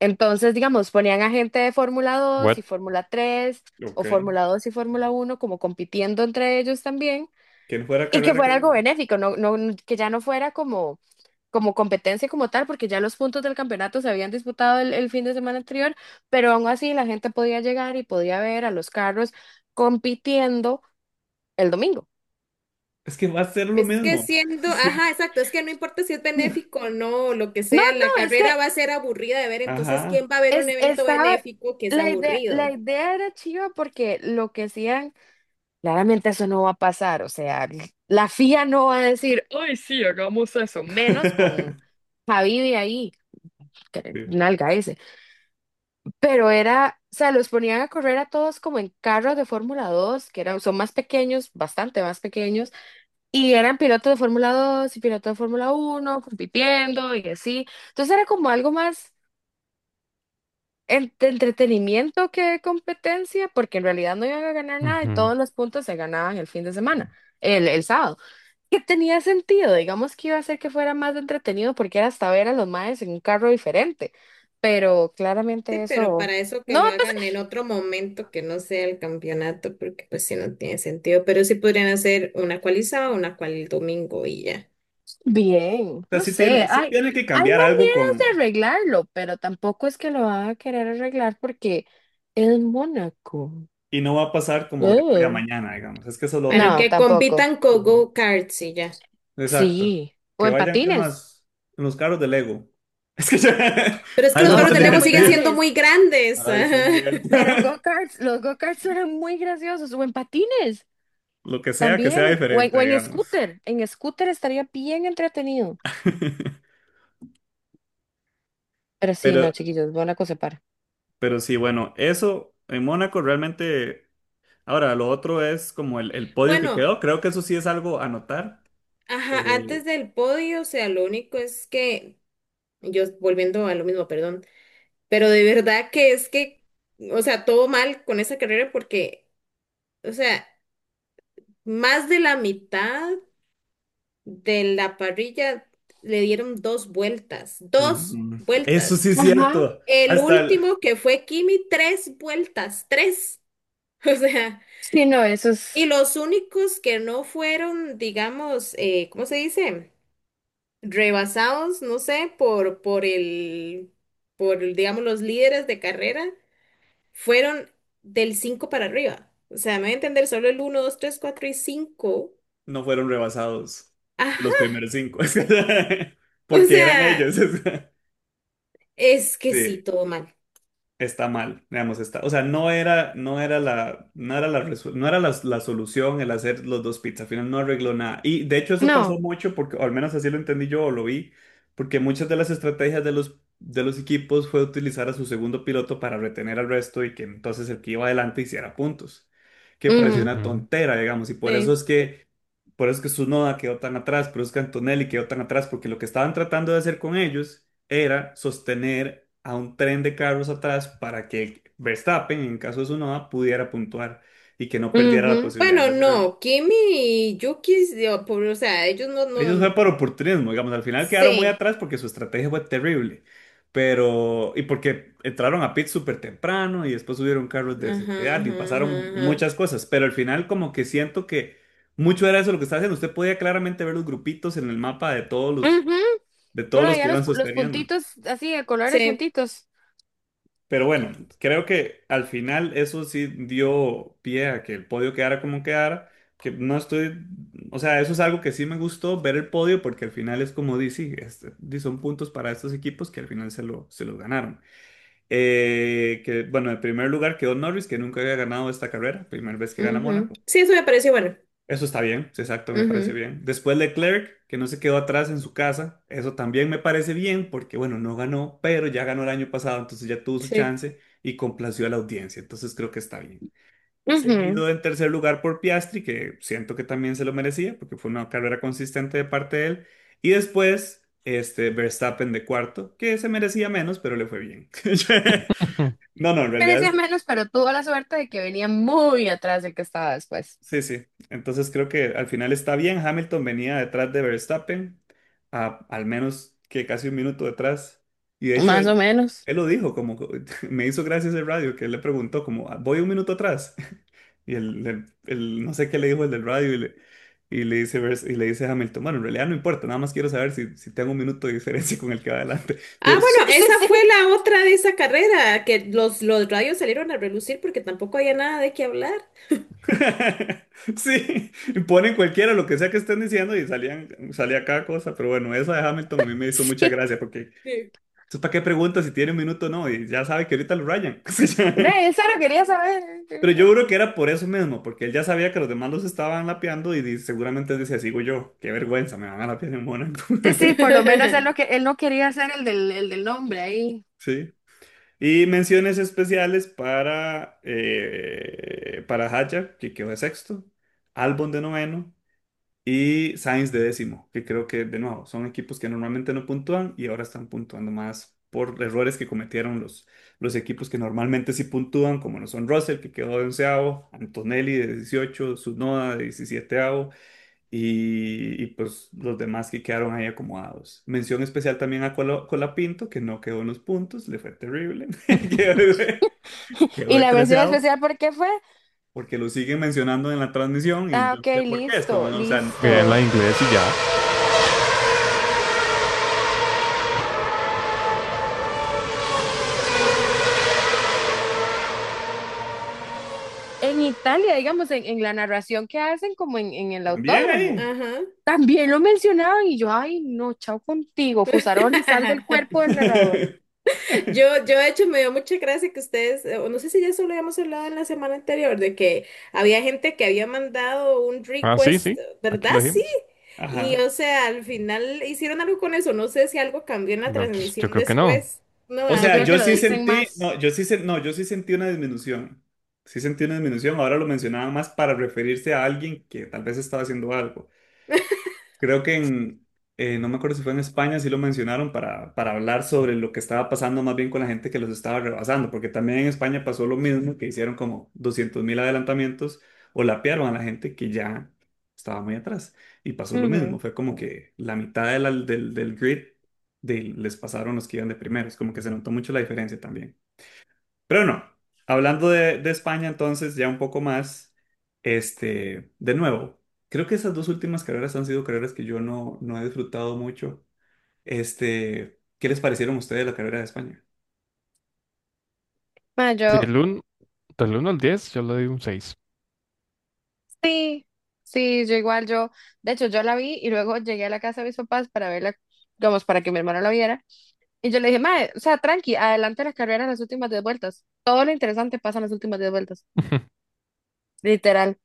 Entonces, digamos, ponían a gente de Fórmula dos y What? Fórmula tres o Ok. Fórmula dos y Fórmula uno como compitiendo entre ellos también Que no fuera y que carrera, fuera algo carrera. benéfico, no, no, que ya no fuera como, como competencia como tal, porque ya los puntos del campeonato se habían disputado el, el fin de semana anterior, pero aún así la gente podía llegar y podía ver a los carros compitiendo el domingo. Es que va a ser lo Es que mismo. siendo, Sí. ajá, exacto, es que no importa si es benéfico o no, lo que No, sea, la no, es que carrera va a ser aburrida de ver, entonces, Ajá. ¿quién va a ver un es, evento estaba, benéfico que es la idea, la aburrido? idea era chiva porque lo que hacían, claramente eso no va a pasar, o sea, la F I A no va a decir, ay, sí, hagamos eso, menos con Javi ahí, que Sí. nalga ese. Pero era, o sea, los ponían a correr a todos como en carros de Fórmula dos que eran, son más pequeños, bastante más pequeños, y eran pilotos de Fórmula dos y pilotos de Fórmula uno compitiendo y así. Entonces era como algo más en- de entretenimiento que de competencia, porque en realidad no iban a ganar nada y Ujú. todos los puntos se ganaban el fin de semana, el, el sábado. Que tenía sentido, digamos que iba a hacer que fuera más entretenido porque era hasta ver a los maes en un carro diferente, pero claramente Sí, pero eso para eso que no va lo a pasar. hagan en otro momento que no sea el campeonato, porque pues sí no tiene sentido, pero sí podrían hacer una cual el sábado, una cual el domingo y ya. Bien, O sea, no sí sé, tiene, sí hay, tiene que hay cambiar algo maneras de con. arreglarlo, pero tampoco es que lo van a querer arreglar porque es Mónaco. Y no va a pasar como de hoy a Ugh. mañana, digamos. Es que eso es lo otro. Bueno, No, que tampoco. compitan con go-karts y ya. Exacto. Sí, o Que en vayan con patines. las, con los carros de Lego. Es que ya- Pero es que ahí los no No, carros de pero Lego en siguen entendí. siendo patines. muy grandes. Ay, sí, es cierto. Pero go-karts, los go-karts eran muy graciosos. O en patines Lo que sea que sea también. O en, diferente, o en digamos. scooter. En scooter estaría bien entretenido. Pero sí, no, Pero, chiquillos, Mónaco se para. pero sí, bueno, eso en Mónaco realmente. Ahora, lo otro es como el, el podio que Bueno, quedó. Creo que eso sí es algo a notar. ajá, Eh, antes del podio, o sea, lo único es que, yo volviendo a lo mismo, perdón, pero de verdad que es que, o sea, todo mal con esa carrera porque, o sea, más de la mitad de la parrilla le dieron dos vueltas, dos ujú. Eso vueltas. sí es Ajá. cierto. El Hasta el- último que fue Kimi, tres vueltas, tres. O sea, Sí, no, eso y es. los únicos que no fueron, digamos, eh, ¿cómo se dice? Rebasados, no sé, por, por el, por, digamos, los líderes de carrera, fueron del cinco para arriba. O sea, me voy a entender, solo el uno, dos, tres, cuatro y cinco. no fueron rebasados los Ajá, primeros cinco. o Porque eran sea, ellos. es que sí, Sí. todo mal. Está mal, digamos, está, o sea, no era, no era la, no era la, resu- no era la, la solución el hacer los dos pits, al final no arregló nada. Y de hecho eso pasó No. mucho porque, o al menos así lo entendí yo o lo vi, porque muchas de las estrategias de los, de los equipos fue utilizar a su segundo piloto para retener al resto y que entonces el que iba adelante hiciera puntos, que pareció Ujú, una Ujú. tontera, digamos, y por eso Sí. es que, por eso es que Tsunoda quedó tan atrás, por eso es que Antonelli quedó tan atrás, porque lo que estaban tratando de hacer con ellos era sostener a un tren de carros atrás para que Verstappen, en caso de Tsunoda, pudiera puntuar y que no perdiera la ujú. posibilidad Bueno, de hacerlo. no, Kimi y Yuki, yo, por- o sea, ellos no, Ellos fue no, por oportunismo, digamos, al final quedaron muy sí, atrás porque su estrategia fue terrible, pero, y porque entraron a pit súper temprano y después subieron carros de ajá, seguridad y ajá, pasaron ajá, ajá. muchas cosas, pero al final como que siento que mucho era eso lo que estaba haciendo, usted podía claramente ver los grupitos en el mapa de todos los, Ujú. de todos Uno los veía que los, iban pu- los sosteniendo. puntitos así, de colores Sí, juntitos. Pero bueno, creo que al final eso sí dio pie a que el podio quedara como quedara, que no estoy, o sea, eso es algo que sí me gustó ver el podio porque al final es como dice, este, di- son puntos para estos equipos que al final se lo, se los ganaron. Eh, que bueno, en primer lugar quedó Norris, que nunca había ganado esta carrera, primera vez que gana ujú. Mónaco. Sí, eso me pareció bueno. Eso está bien, sí, exacto, me parece Ujú, bien. Después Leclerc, que no se quedó atrás en su casa, eso también me parece bien porque, bueno, no ganó, pero ya ganó el año pasado, entonces ya tuvo su sí. chance y complació a la audiencia, entonces creo que está bien. Ujú, Seguido en tercer lugar por Piastri, que siento que también se lo merecía porque fue una carrera consistente de parte de él. Y después, este, Verstappen de cuarto, que se merecía menos, pero le fue bien. No, no, en realidad Merecía es. menos, pero tuvo la suerte de que venía muy atrás del que estaba después. Sí, sí. Entonces creo que al final está bien. Hamilton venía detrás de Verstappen, a, al menos que casi un minuto detrás. Y de hecho, Más o él, menos. él lo dijo, como me hizo gracias el radio, que él le preguntó, como, voy un minuto atrás. Y el, el- el- no sé qué le dijo el del radio y le, y le dice, Vers- y le dice Hamilton, bueno, en realidad no importa, nada más quiero saber si, si tengo un minuto de diferencia con el que va adelante. Ah, Pero bueno, esa fue la otra de esa carrera, que los, los radios salieron a relucir porque tampoco había nada de qué hablar. sí, ponen cualquiera lo que sea que estén diciendo y salían, salía cada cosa, pero bueno, esa de Hamilton a mí me hizo mucha Sí. gracia porque, Sí. ¿eso para qué pregunta si tiene un minuto o no? Y ya sabe que ahorita lo rayan. O sea, Ve, eso lo quería saber. pero yo creo que era por eso mismo, porque él ya sabía que los demás los estaban lapeando y di- seguramente él decía, sigo yo, qué vergüenza, me van a lapear en Mónaco. Sí, sí, por lo menos él no, que, él no quería ser el del, el del nombre ahí. Sí. Y menciones especiales para, eh, para Hadjar, que quedó de sexto, Albon de noveno y Sainz de décimo, que creo que de nuevo son equipos que normalmente no puntúan y ahora están puntuando más por errores que cometieron los, los equipos que normalmente sí puntúan, como lo son Russell, que quedó de onceavo, Antonelli de dieciocho, Tsunoda de diecisieteavo y, y pues los demás que quedaron ahí acomodados. Mención especial también a Colo- Colapinto, que no quedó en los puntos, le fue terrible, quedó de, quedó Y de la mención treceavo, especial, ¿por qué fue? porque lo siguen mencionando en la transmisión y Ah, yo ok, no sé por qué, es como, listo, o sea, Bien la listo. inglés y ya. En Italia, digamos, en, en la narración que hacen como en, en el también autódromo, ahí. Ajá. también lo mencionaban y yo, ay, no, chao contigo, Fusaroli, sal del cuerpo del narrador. Yo, yo de hecho me dio mucha gracia que ustedes, eh, o no sé si ya eso lo habíamos hablado en la semana anterior, de que había gente que había mandado un Ah, sí, request, sí. Aquí ¿verdad? lo Sí. dijimos. Y Ajá. o sea, al final hicieron algo con eso. No sé si algo cambió en la No, pues yo transmisión creo que no. después. No, O ah, Yo sea, creo que yo lo sí dicen sentí, más. no, yo sí, sen- no, yo sí sentí una disminución. Sí sentí una disminución. Ahora lo mencionaban más para referirse a alguien que tal vez estaba haciendo algo. Creo que en, eh, no me acuerdo si fue en España, sí lo mencionaron para, para hablar sobre lo que estaba pasando más bien con la gente que los estaba rebasando, porque también en España pasó lo mismo, que hicieron como doscientos mil adelantamientos o lapearon a la gente que ya estaba muy atrás. Y pasó lo mismo, Ujú. fue como que la mitad de la- del, del grid de, les pasaron los que iban de primeros, como que se notó mucho la diferencia también. Pero no, hablando de, de España entonces ya un poco más, este, de nuevo, creo que esas dos últimas carreras han sido carreras que yo no, no he disfrutado mucho. Este, ¿qué les parecieron a ustedes la carrera de España? Ma, yo, Del uno del uno al diez yo le doy un seis. sí, sí, yo igual, yo, de hecho, yo la vi y luego llegué a la casa de mis papás para verla, digamos, para que mi hermano la viera. Y yo le dije, mae, o sea, tranqui, adelante las carreras las últimas diez vueltas. Todo lo interesante pasa en las últimas diez vueltas. Literal.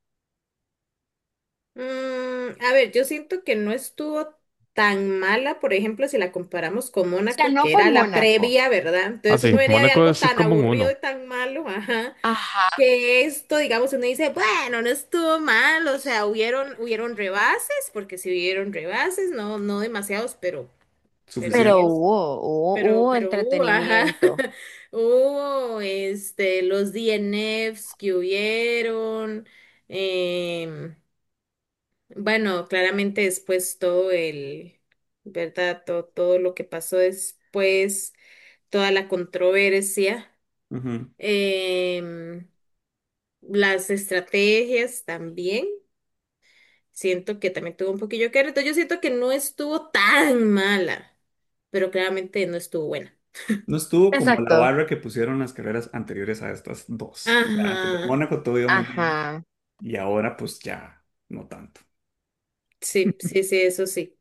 mm, a ver, yo siento que no estuvo tan mala, por ejemplo, si la comparamos con O sea, Mónaco, no que con era la Mónaco. previa, ¿verdad? Ah, Entonces uno sí, venía de Mónaco algo es tan como un aburrido uno. y tan malo, ajá. Ajá. Que esto, digamos, uno dice, bueno, no estuvo mal, o sea, hubieron, hubieron rebases, porque si hubieron rebases, no, no demasiados, pero, pero sí Pero Suficientes. es, hubo, hubo, pero, hubo pero hubo, ajá, entretenimiento. hubo, este, los D N Fs que hubieron, em, bueno, claramente después todo el, ¿verdad? Todo, todo lo que pasó después, toda la controversia. Ujú. em, Las estrategias también. Siento que también tuvo un poquillo que ver. Entonces yo siento que no estuvo tan mala, pero claramente no estuvo buena. No estuvo como la Exacto. barra que pusieron las carreras anteriores a estas dos. O sea, antes de Ajá. Mónaco todo iba muy bien Ajá. y ahora pues ya no tanto. Sí, sí, sí, eso sí.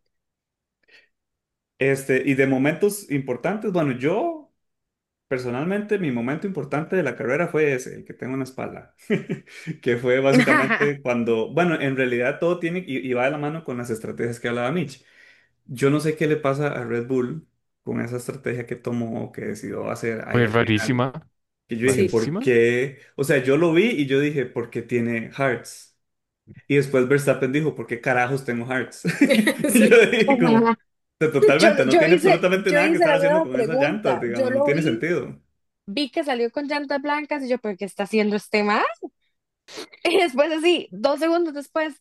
Este, y de momentos importantes, bueno, yo personalmente, mi momento importante de la carrera fue ese, el que tengo en la espalda, que fue básicamente cuando, bueno, en realidad todo tiene y, y va de la mano con las estrategias que hablaba Mitch. Yo no sé qué le pasa a Red Bull con esa estrategia que tomó o que decidió hacer ahí Muy al final. rarísima, Que yo dije, Sí. ¿por rarísima. qué? O sea, yo lo vi y yo dije, ¿por qué tiene Hearts? Y después Verstappen dijo, ¿por qué carajos tengo Hearts? Y yo Sí. dije, como, o sea, Yo, totalmente, no yo tiene hice, absolutamente yo nada que hice estar la haciendo misma con esas llantas, pregunta. digamos, Yo no lo tiene vi, sentido. vi que salió con llantas blancas y yo, ¿pero qué está haciendo este man? Y después así, dos segundos después.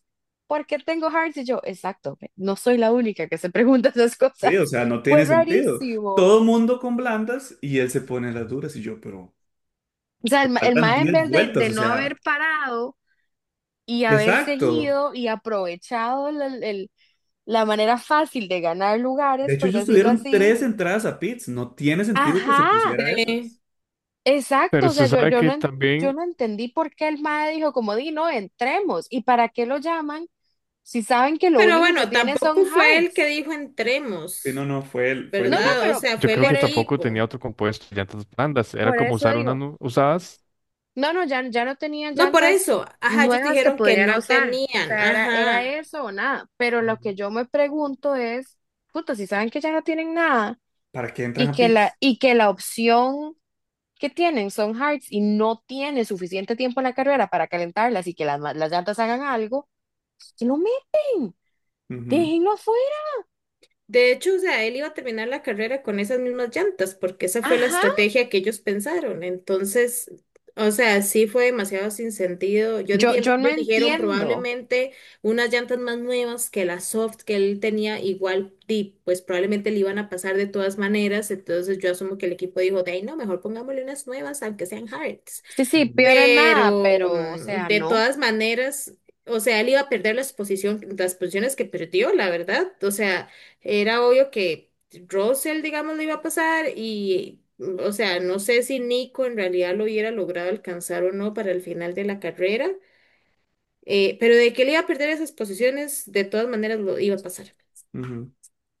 ¿por qué tengo hearts? Y yo, exacto, no soy la única que se pregunta esas Sí, cosas. o sea, no Fue tiene sentido. rarísimo. Todo mundo con blandas y él se pone las duras y yo, pero O sea, el, ma- el faltan mae en diez vez de, vueltas, de o no sea, haber parado y haber exacto. seguido y aprovechado el- el- la manera fácil de ganar De lugares, hecho, por ellos decirlo tuvieron así. tres entradas a pits. No tiene sentido que se Ajá, pusiera Sí. esas. exacto. Pero O sea, usted yo, sabe yo que no, en- yo también, no entendí por qué el mae dijo, como di, no, entremos. ¿Y para qué lo llaman si saben que lo Pero único que bueno, tiene son tampoco fue él que hearts? dijo Sí, no, entremos, no, fue el, fue No, no, el, ¿verdad? O pero sea, yo fue el creo que por, tampoco equipo. tenía otro compuesto de llantas blandas. Era por como eso usar unas digo. nu- usadas, No, no, ya, ya no tenían No, por llantas eso. Ajá, ellos nuevas que dijeron que pudiera no usar. O tenían. sea, era, era Ajá. eso o nada. Pero lo que yo me pregunto es, puta, si saben que ya no tienen nada ¿para qué entran y a que la, pits? y que la opción que tienen son hards y no tiene suficiente tiempo en la carrera para calentarlas y que las, ma- las llantas hagan algo, que lo meten, Ujú, déjenlo afuera. De hecho, o sea, él iba a terminar la carrera con esas mismas llantas, porque esa fue la Ajá, estrategia que ellos pensaron. Entonces, o sea, sí fue demasiado sin sentido. Yo yo, entiendo yo que no ellos dijeron entiendo. probablemente unas llantas más nuevas que las soft que él tenía, igual, di, pues probablemente le iban a pasar de todas maneras. Entonces, yo asumo que el equipo dijo, de ahí no, mejor pongámosle unas nuevas, aunque sean hards. Sí, sí, ujú, peor es nada, Pero pero, o mm, sea, de no. todas maneras, o sea, él iba a perder las posición, las posiciones que perdió, la verdad. O sea, era obvio que Russell, digamos, lo iba a pasar y, mm, o sea, no sé si Nico en realidad lo hubiera logrado alcanzar o no para el final de la carrera, eh, pero de que él iba a perder esas posiciones, de todas maneras lo iba a pasar. ujú.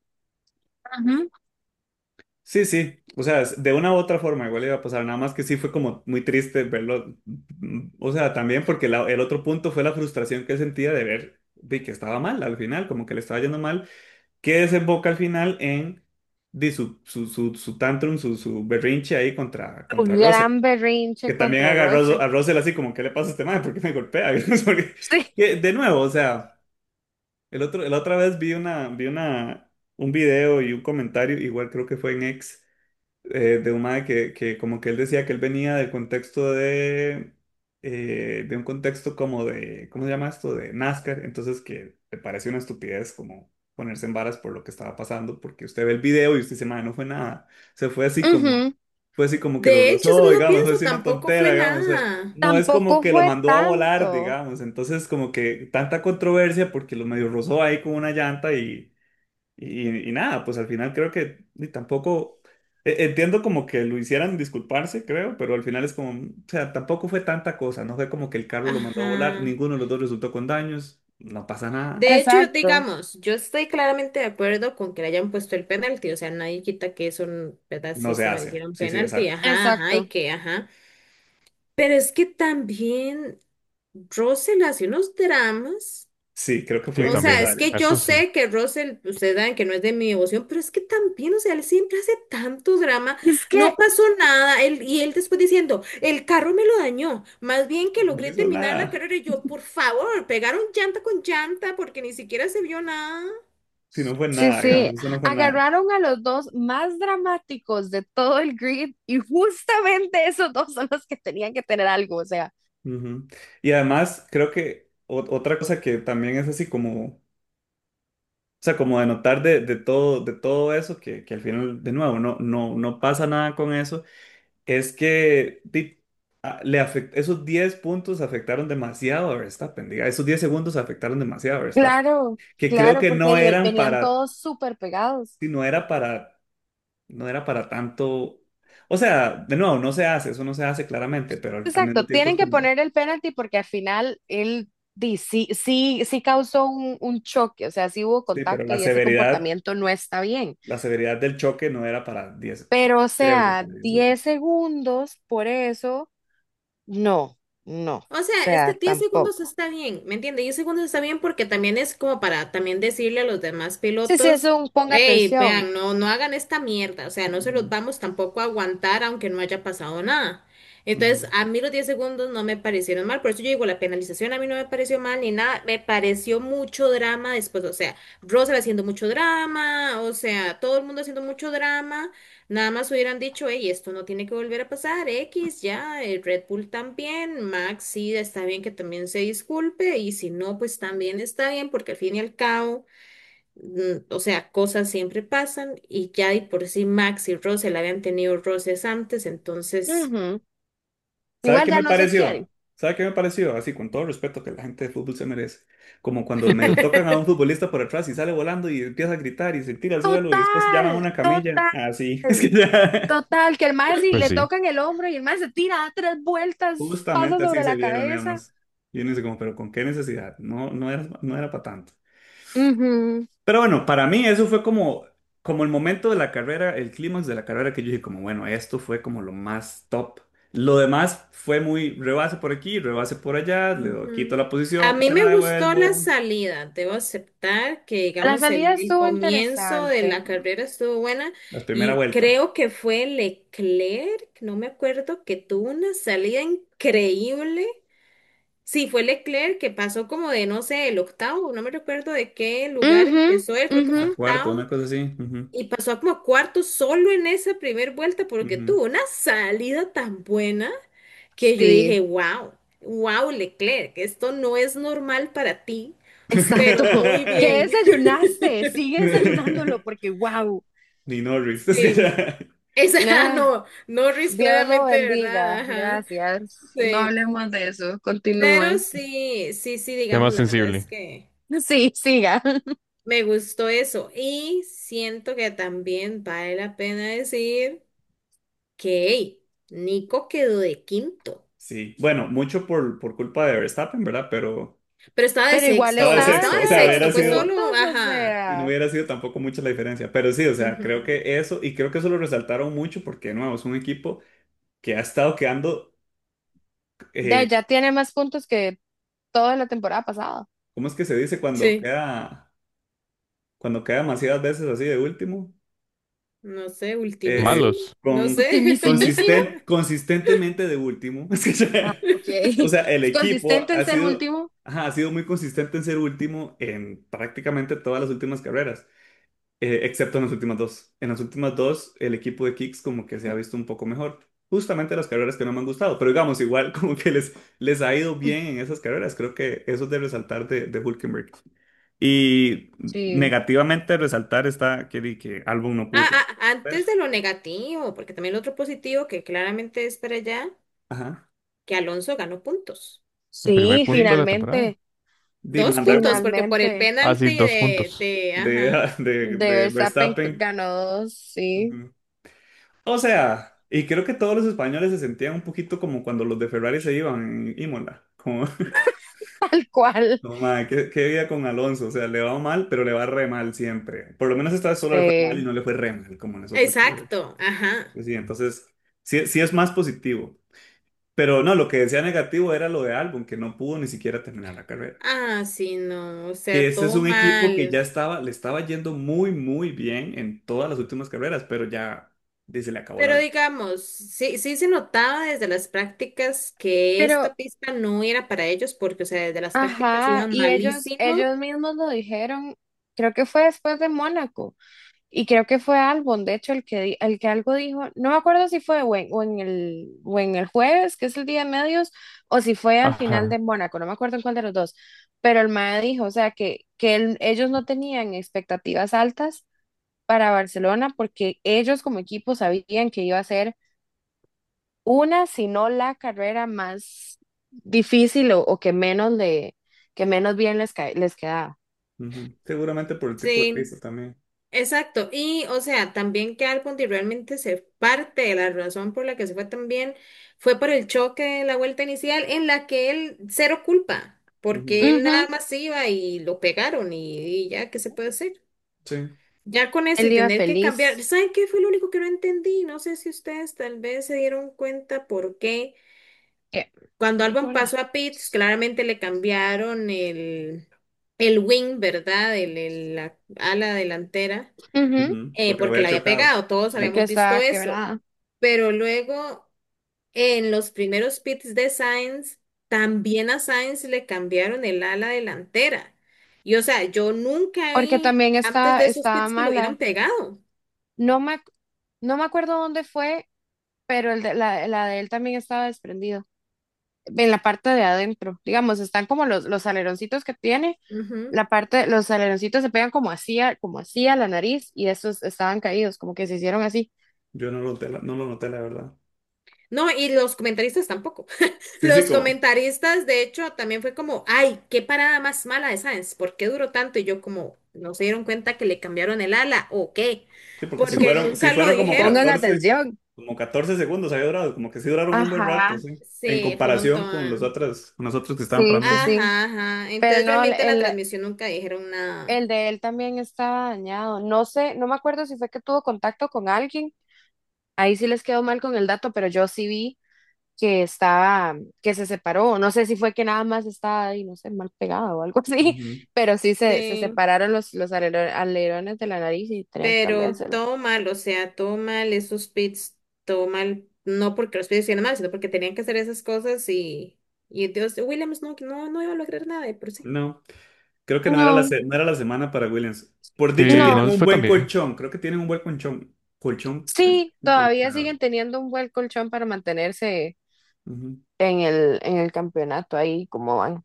Ujú. Sí, sí, o sea, es- de una u otra forma igual iba a pasar, nada más que sí fue como muy triste verlo, mm, o sea, también porque la- el otro punto fue la frustración que él sentía de ver de que estaba mal al final, como que le estaba yendo mal, que desemboca al final en de su, su, su, su tantrum, su, su berrinche ahí contra, Un contra Russell, gran berrinche que también contra agarró Russell. a Russell así como, ¿qué le pasa a este man? ¿Por qué me golpea? Porque- Sí. que, de nuevo, o sea... El otro, la otra vez vi una, vi una, un video y un comentario, igual creo que fue en X, eh, de un mae que, que como que él decía que él venía del contexto de, eh, de un contexto como de, ¿cómo se llama esto? De NASCAR, entonces que le parece una estupidez como ponerse en varas por lo que estaba pasando, porque usted ve el video y usted dice, mae, no fue nada, se fue así como, Ujú. fue así como que lo De hecho, eso rozó, mismo digamos, fue pienso, así una tampoco fue tontera, digamos, eh, nada. no es como Tampoco que lo fue mandó a volar, tanto. digamos, entonces como que tanta controversia porque lo medio rozó ahí con una llanta y y, y nada, pues al final creo que ni tampoco, e- entiendo como que lo hicieran disculparse, creo, pero al final es como, o sea, tampoco fue tanta cosa, no fue como que el carro lo mandó a volar, Ajá. ninguno de los dos resultó con daños, no pasa nada, De hecho, Exacto. digamos, yo estoy claramente de acuerdo con que le hayan puesto el penalti, o sea, nadie quita que eso, ¿verdad? no Sí se se hace, merecieron sí, sí, penalti, exacto. ajá, ajá, y Exacto. que, ajá. Pero es que también Russell hace unos dramas. Sí, creo que sí, fue O sea, también, es innecesario. que yo eso sí. sé que Russell, ustedes saben que no es de mi devoción, pero es que también, o sea, él siempre hace tanto drama, Es no que, pasó nada, él, y él después diciendo, el carro me lo dañó, más bien que No logré hizo terminar la nada, carrera y yo, por favor, pegaron llanta con llanta porque ni siquiera se vio nada. sí, no fue sí, nada, digamos, sí, eso no fue nada. agarraron a los dos más dramáticos de todo el grid y justamente esos dos son los que tenían que tener algo, o sea, Ujú. Y además, creo que o- otra cosa que también es así como... O sea, como de notar de, de todo, de todo eso, que, que al final, de nuevo, no, no, no pasa nada con eso, es que di- a- le afect- esos diez puntos afectaron demasiado a Verstappen, diga, esos diez segundos afectaron demasiado a Verstappen, claro, que creo claro, que porque no le eran venían para, todos súper pegados. si no era para, no era para tanto, o sea, de nuevo, no se hace, eso no se hace claramente, pero al, al mismo Exacto, tiempo es tienen que como, poner el penalti porque al final él di- sí, sí, sí causó un, un choque, o sea, sí hubo sí, pero contacto la y ese severidad, comportamiento no está bien. la severidad del choque no era para diez, Pero, o creo yo, sea, para diez diez segundos. segundos, por eso, no, no, o O sea, es que sea, diez segundos tampoco. está bien, ¿me entiendes? Diez segundos está bien porque también es como para también decirle a los demás Sí, sí, es pilotos, un ponga hey, atención. vean, no, no hagan esta mierda, o sea, no se los Ujú. vamos tampoco a aguantar aunque no haya pasado nada. Entonces, Ujú. a mí los diez segundos no me parecieron mal, por eso yo digo, la penalización a mí no me pareció mal ni nada, me pareció mucho drama después, o sea, Russell haciendo mucho drama, o sea, todo el mundo haciendo mucho drama, nada más hubieran dicho, hey, esto no tiene que volver a pasar, X, ya, el Red Bull también, Max sí, está bien que también se disculpe, y si no, pues también está bien, porque al fin y al cabo, mm, o sea, cosas siempre pasan, y ya y por sí Max y Russell habían tenido roces antes, entonces... Ujú. ¿Sabe Igual qué ya me no se quieren. pareció? ¿Sabe qué me pareció? Así, con todo el respeto que la gente de fútbol se merece. Como cuando medio tocan a un futbolista por atrás y sale volando y empieza a gritar y se tira al suelo y después llaman a Total, una camilla. total, Así, es que ya, total, que el mae si Pues le sí. tocan el hombro y el mae se tira, da tres vueltas, pasa justamente así sobre se la vieron, cabeza. digamos. Y uno dice como, pero ¿con qué necesidad? No, no era, no era para tanto. Ujú. Pero bueno, para mí eso fue como, como el momento de la carrera, el clímax de la carrera que yo dije como, bueno, esto fue como lo más top. Lo demás fue muy rebase por aquí, rebase por allá, le doy- quito Ujú. la A posición, mí se la me gustó la devuelvo. salida, debo aceptar que La digamos salida el, el estuvo comienzo de interesante. la carrera estuvo buena La primera y vuelta. creo que fue Leclerc, no me acuerdo, que tuvo una salida increíble. Sí, fue Leclerc que pasó como de, no sé, el octavo, no me recuerdo de qué lugar Ujú, empezó él, creo que ujú. fue A cuarto, una octavo. cosa así. Ujú, Y pasó a como a cuarto solo en esa primer vuelta porque ujú. tuvo una salida tan buena que yo Sí, dije, wow, wow, Leclerc, esto no es normal para ti, pero exacto. muy ¿Qué bien. desayunaste? Sigue desayunándolo porque wow. Ni Norris. Es que Sí, ya- esa Ah, no, Norris Dios lo claramente, ¿verdad? bendiga. Ajá, Gracias. No sí, hablemos de eso. pero Continúen. sí, sí, sí, Tema digamos, la verdad es sensible. que Sí, siga. me gustó eso y siento que también vale la pena decir que hey, Nico quedó de quinto. Sí, bueno, mucho por, por culpa de Verstappen, ¿verdad? Pero Pero estaba de Pero igual estaba de sexto, estaba sexto, está o de sea, a sexto, hubiera fue sido, solo, puntos, o ajá. y no sea. hubiera sido tampoco mucha la diferencia. Pero sí, o sea, creo Ujú, que eso, y creo que eso lo resaltaron mucho porque, de nuevo, es un equipo que ha estado quedando, Ya, eh, ya tiene más puntos que toda la temporada pasada. ¿cómo es que se dice cuando sí, queda, cuando queda demasiadas veces así de último? no sé, ultimísimo, Eh, Malos. no con, sé. Ultimísimísimo. consisten- consistentemente de último. Es que Ah, ya- ok. o sea, el Es equipo consistente en ha ser sido, último. ajá, ha sido muy consistente en ser último en prácticamente todas las últimas carreras. Eh, excepto en las últimas dos. En las últimas dos, el equipo de Kicks como que se ha visto un poco mejor. Justamente las carreras que no me han gustado, pero digamos, igual como que les, les ha ido bien en esas carreras. Creo que eso es de resaltar de, de Hülkenberg. Y Sí. negativamente resaltar está que, que Albon no pudo Ah, ser. ah, antes de lo negativo, porque también lo otro positivo que claramente es para allá, Ajá. que Alonso ganó puntos. El primer Sí, punto de la temporada. finalmente. De Dos mandar puntos, porque por el Finalmente. Ah, sí, penalti dos de, puntos. de, de, ajá. de, De de Verstappen Verstappen. ganó dos, sí. Ujú. O sea, y creo que todos los españoles se sentían un poquito como cuando los de Ferrari se iban en Imola. Como, Tal cual. no, madre, qué, qué vida con Alonso. O sea, le va mal, pero le va re mal siempre. Por lo menos esta vez solo le fue mal y Sí. no le fue re mal, como en las otras carreras. Exacto, ajá. Pues sí, entonces, sí, sí es más positivo. Pero no, lo que decía negativo era lo de Albon, que no pudo ni siquiera terminar la carrera. Ah, sí, no, o Que sea, ese es todo un equipo que ya mal. estaba, le estaba yendo muy, muy bien en todas las últimas carreras, pero ya se le acabó Pero la... digamos, sí, sí se notaba desde las prácticas que esta Pero, pista no era para ellos, porque, o sea, desde las prácticas ajá, iban y ellos, malísimo. ellos mismos lo dijeron, creo que fue después de Mónaco, y creo que fue Albon, de hecho, el que, di- el que algo dijo, no me acuerdo si fue o en, o en el, o en el jueves, que es el día de medios, o si fue al final de Ajá. Mónaco, no me acuerdo en cuál de los dos, pero el mae dijo, o sea, que, que él- ellos no tenían expectativas altas para Barcelona porque ellos como equipo sabían que iba a ser una, si no la carrera más difícil o, o que menos le, que menos bien les, cae- les quedaba. Ujú. Seguramente por el tipo de Sí, pista también. exacto. Y, o sea, también que Albon realmente se parte de la razón por la que se fue también fue por el choque de la vuelta inicial en la que él cero culpa, porque Ujú. él nada Ujú. más iba y lo pegaron y, y ya, ¿qué se puede hacer? Sí. Ya con eso y Él iba tener que cambiar, feliz. ¿saben qué fue lo único que no entendí? No sé si ustedes tal vez se dieron cuenta por qué ¿Qué? cuando Albon Hola. pasó a pits, claramente le cambiaron el, el wing, ¿verdad? El, el- la ala delantera, Ujú. Ujú. eh, Porque lo porque había la había chocado. pegado, todos De que habíamos visto estaba eso. quebrada. Pero luego En los primeros pits de Sainz, también a Sainz le cambiaron el ala delantera. Y o sea, yo nunca Porque vi también antes está, de esos estaba pits que lo hubieran mala. pegado. No me, ac- no me acuerdo dónde fue, pero el de, la, la de él también estaba desprendido. En la parte de adentro, digamos, están como los, los aleroncitos que tiene. Ujú. La parte, los aleroncitos se pegan como así, a- como así a la nariz y esos estaban caídos, como que se hicieron así. Yo no lo noté, la- no lo noté, la verdad. No, y los comentaristas tampoco. Sí, sí, Los como, comentaristas, de hecho, también fue como, ay, qué parada más mala de Sainz, ¿por qué duró tanto? Y yo como, ¿no se dieron cuenta que le cambiaron el ala o qué? sí, porque si Porque fueron, si nunca lo fueron como dijeron. Pongan catorce atención. como catorce segundos había durado, como que sí duraron un buen rato, Ajá, sí. En Sí, fue un comparación con los montón. otros, con los otros que estaban sí, sí, probando. sí. Ajá, ajá. Pero Entonces no, el, realmente en la el transmisión nunca dijeron nada. el de él también estaba dañado. No sé, no me acuerdo si fue que tuvo contacto con alguien. Ahí sí les quedó mal con el dato, pero yo sí vi que estaba, que se separó. No sé si fue que nada más estaba ahí, no sé, mal pegado o algo así, Ujú. pero sí se, se Sí, separaron los, los alero- alerones de la nariz y tenían que pero cambiárselo. todo mal, o sea, todo mal, esos pits, todo mal, no porque los pits hicieran mal, sino porque tenían que hacer esas cosas y, y Dios, Williams no, no, no iba a lograr nada, pero sí. No, creo que no era la, No, se- no era la semana para Williams. Por dicha Sí, no, tienen no un fue buen tan bien. colchón, creo que tienen un buen colchón. Colchón, sí, sí, un colchón. todavía siguen teniendo un buen colchón para mantenerse Ujú. en el, en el campeonato ahí como van.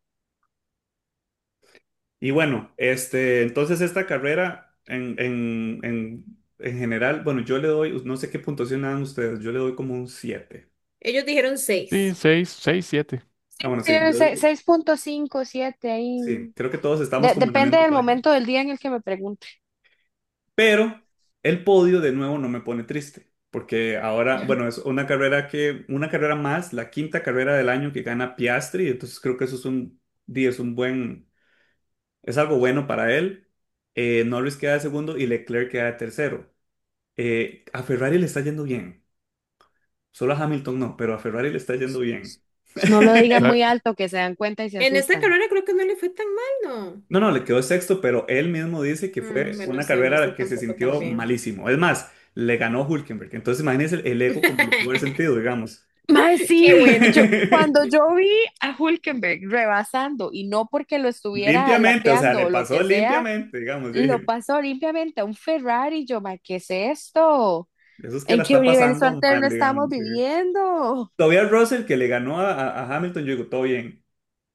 Y bueno, este, entonces esta carrera en, en, en, en general, bueno, yo le doy, no sé qué puntuación le dan ustedes, yo le doy como un siete. Ellos dijeron Sí, seis. seis, seis, siete. Ah, bueno, Sí, sí, yo, se- seis punto cinco siete sí, ahí. creo que todos estamos De- como en la depende misma del página. momento del día en el que me pregunte. Pero el podio de nuevo no me pone triste, porque ahora, bueno, es una carrera que, una carrera más, la quinta carrera del año que gana Piastri, entonces creo que eso es un, di, es un buen, es algo bueno para él. Eh, Norris queda de segundo y Leclerc queda de tercero. Eh, a Ferrari le está yendo bien, solo a Hamilton no, pero a Ferrari le está yendo bien. No lo digan Sa- muy alto que se dan cuenta y se En esta asustan. carrera creo que no le fue tan mal, ¿no? No, no, le quedó sexto, pero él mismo dice que Mm, fue bueno, una sí, en carrera esta que se tampoco tan sintió bien. malísimo. Es más, le ganó Hülkenberg. Entonces, imagínense el ego como lo pudo haber sentido, digamos. Mae, Qué sí, bueno. yo, cuando yo vi a Hulkenberg rebasando y no porque lo estuviera Limpiamente, o sea, lapeando le o lo pasó que sea, limpiamente, digamos. Yo lo dije, pasó limpiamente a un Ferrari. Yo, mae, ¿qué es esto? eso es que ¿En la qué está universo pasando alterno mal, estamos digamos. Sí. viviendo? Todavía Russell, que le ganó a, a- a Hamilton, yo digo, todo bien.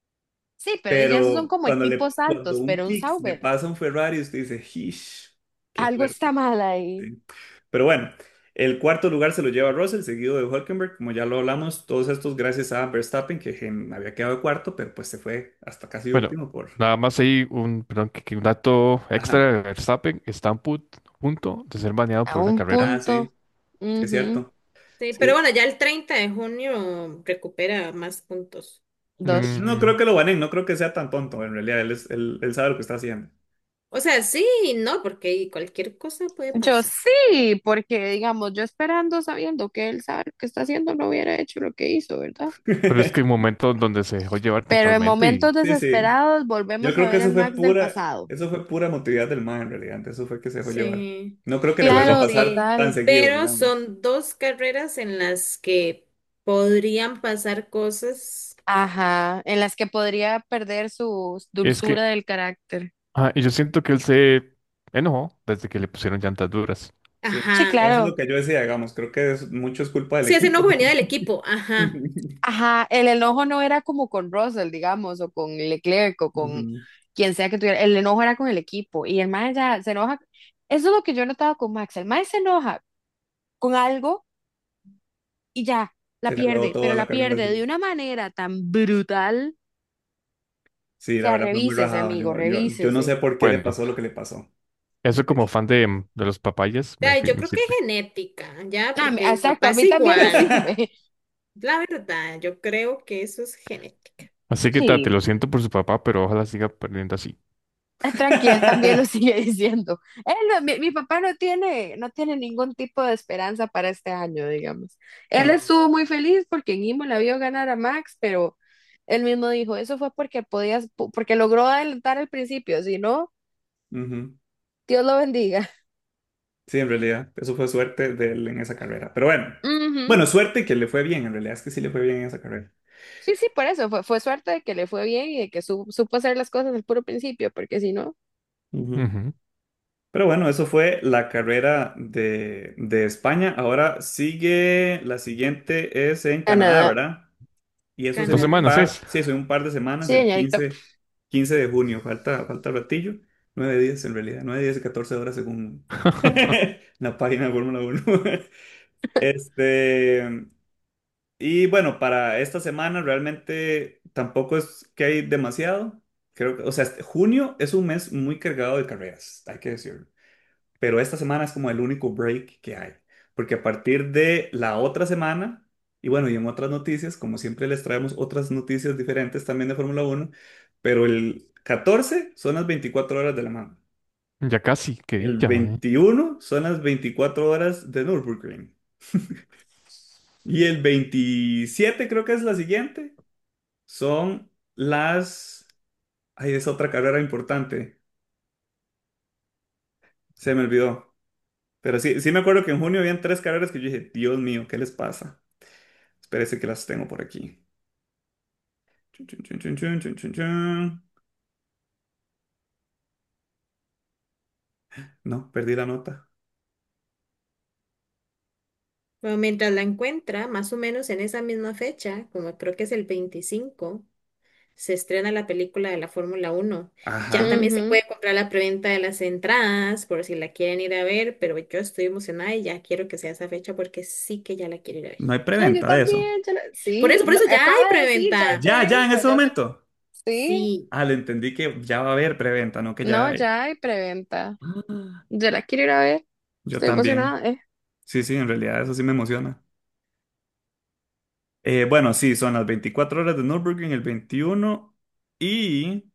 Sí, pero ya esos son Pero como cuando, le, equipos cuando altos, un pero un Kicks le Sauber, pasa a un Ferrari, usted dice, hish, qué algo está fuerte. mal ahí. Sí. Pero bueno, el cuarto lugar se lo lleva Russell, seguido de Hülkenberg, como ya lo hablamos, todos estos gracias a Verstappen, que gen- había quedado de cuarto, pero pues se fue hasta casi Bueno, último por... nada más ahí un, perdón, que, que un dato Ajá. extra de Verstappen está a put- punto de ser baneado A por una un carrera. Ah, punto. sí, sí es Ujú. cierto. Sí, pero Sí. bueno, ya el treinta de junio recupera más puntos. Dos. No Mm, creo que lo banen, no creo que sea tan tonto, en realidad, él, es, él, él sabe lo que está haciendo. O sea, sí y no, porque cualquier cosa puede Yo pasar. sí, porque digamos, yo esperando, sabiendo que él sabe lo que está haciendo, no hubiera hecho lo que hizo, ¿verdad? pero es que hay momentos donde se dejó llevar Pero en totalmente y momentos Sí, sí. desesperados Yo volvemos a creo que ver eso el fue Max del pura, pasado. eso fue pura emotividad del man en realidad. Eso fue que se dejó llevar. Sí, No creo que le vuelva a Claro, pasar sí, tan total. seguido, pero digamos. son dos carreras en las que podrían pasar cosas. Ajá, en las que podría perder su es dulzura que, del carácter. ah, y yo siento que él se enojó desde que le pusieron llantas duras. Sí, Sí, Ajá. eso es lo claro. que yo decía, digamos. Creo que es, mucho es culpa del Sí, ese equipo. enojo venía del equipo. Ajá. Ajá, el enojo no era como con Russell, digamos, o con Leclerc, o con Ujú. quien sea que tuviera. El enojo era con el equipo. Y el mae ya se enoja. Eso es lo que yo he notado con Max. El mae se enoja con algo y ya, la Se le huevo pierde, toda pero la la carrera pierde de así. una manera tan brutal. Sí, O la sea, verdad fue muy revísese, rajado. amigo, Yo, yo, yo no sé revísese. por qué le Bueno, pasó lo que le pasó. eso como fan de, de los papayas me, Ay, fi- yo me creo que es sirve. genética, ya, A mí- porque mi exacto, papá a es mí también me igual. sirve. La verdad, yo creo que eso es genética. Así que Tate, Sí, lo siento por su papá, pero ojalá siga perdiendo así. tranqui, él también lo sigue diciendo. Él no- mi, mi papá no tiene, no tiene ningún tipo de esperanza para este año, digamos. Él No. estuvo muy feliz porque en Imola vio ganar a Max, pero él mismo dijo, eso fue porque podías, porque logró adelantar al principio, si no, Ujú. Dios lo bendiga. Sí, en realidad, eso fue suerte de él en esa carrera. Pero bueno, Ujú. Bueno, suerte que le fue bien, en realidad es que sí le fue bien en esa carrera. Sí, sí, por eso, fue, fue suerte de que le fue bien y de que su- supo hacer las cosas al puro principio, porque si no, Ujú. Ujú. Pero bueno, eso fue la carrera de, de España. Ahora sigue, la siguiente es en Canadá, Canadá. ¿verdad? Y eso es Dos en un Canadá. semanas par, es. sí, es en un par de semanas, Sí, el señorita. quince quince de junio, falta, falta ratillo. Nueve días en realidad, nueve días y catorce horas según la página de Fórmula Uno. Este, y bueno, para esta semana realmente tampoco es que hay demasiado. Creo que, o sea, este- junio es un mes muy cargado de carreras, hay que decirlo. Pero esta semana es como el único break que hay. Porque a partir de la otra semana, y bueno, y en otras noticias, como siempre les traemos otras noticias diferentes también de Fórmula Uno, pero el catorce son las veinticuatro horas de Le Mans. Ya casi, qué El dicha, mae. veintiuno son las veinticuatro horas de Nürburgring. Y el veintisiete creo que es la siguiente, son las... Ay, es otra carrera importante. Se me olvidó. Pero sí, sí me acuerdo que en junio habían tres carreras que yo dije, Dios mío, ¿qué les pasa? Espérese que las tengo por aquí. Chun, chun, chun, chun, chun, chun, chun, chun. No, perdí la nota. Bueno, mientras la encuentra, más o menos en esa misma fecha, como creo que es el veinticinco, se estrena la película de la Fórmula Uno. Ya Ajá. también se Ujú. puede comprar la preventa de las entradas por si la quieren ir a ver, pero yo estoy emocionada y ya quiero que sea esa fecha porque sí que ya la quiero ir a ver. No hay No, yo preventa de eso. también. yo la- Por Sí, eso, por no, eso ya hay acaba de decir, ya hay preventa. Ya, ya, en preventa, ese ya te- momento. Sí, Sí. Ah, le entendí que ya va a haber preventa, no que ya no, hay. ya hay preventa. Ah, Yo la quiero ir a ver. yo Estoy también. emocionada, ¿eh? Sí, sí, en realidad eso sí me emociona. Eh, bueno, sí, son las veinticuatro horas de Nürburgring el veintiuno y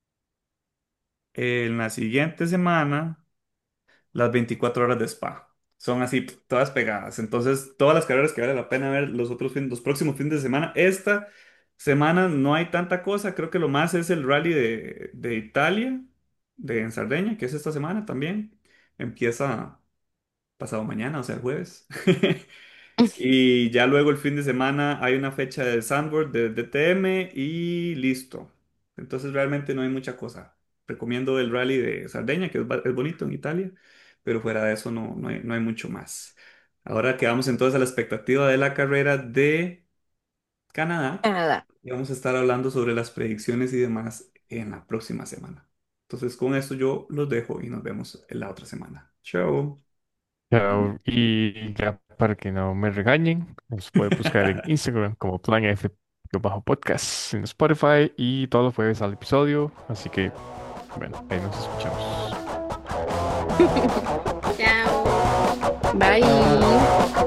en la siguiente semana las veinticuatro horas de Spa. Son así, pf, todas pegadas. Entonces, todas las carreras que vale la pena ver los otros fin- los próximos fines de semana. Esta semana no hay tanta cosa. Creo que lo más es el rally de, de Italia, de en Sardeña, que es esta semana también. Empieza pasado mañana, o sea, el jueves. Y ya luego el fin de semana hay una fecha de Sandboard de D T M y listo. Entonces realmente no hay mucha cosa. Recomiendo el rally de Sardeña, que es, ba- es bonito en Italia, pero fuera de eso no, no hay, no hay mucho más. Ahora quedamos entonces a la expectativa de la carrera de Canadá Canadá. y vamos a estar hablando sobre las predicciones y demás en la próxima semana. Entonces con esto yo los dejo y nos vemos en la otra semana. Chao. Ya, y ya para que no me regañen, nos puede buscar en Instagram como Plan F bajo podcast en Spotify y todos los jueves al episodio. Así que, bueno, ahí nos escuchamos. Chao. Bye.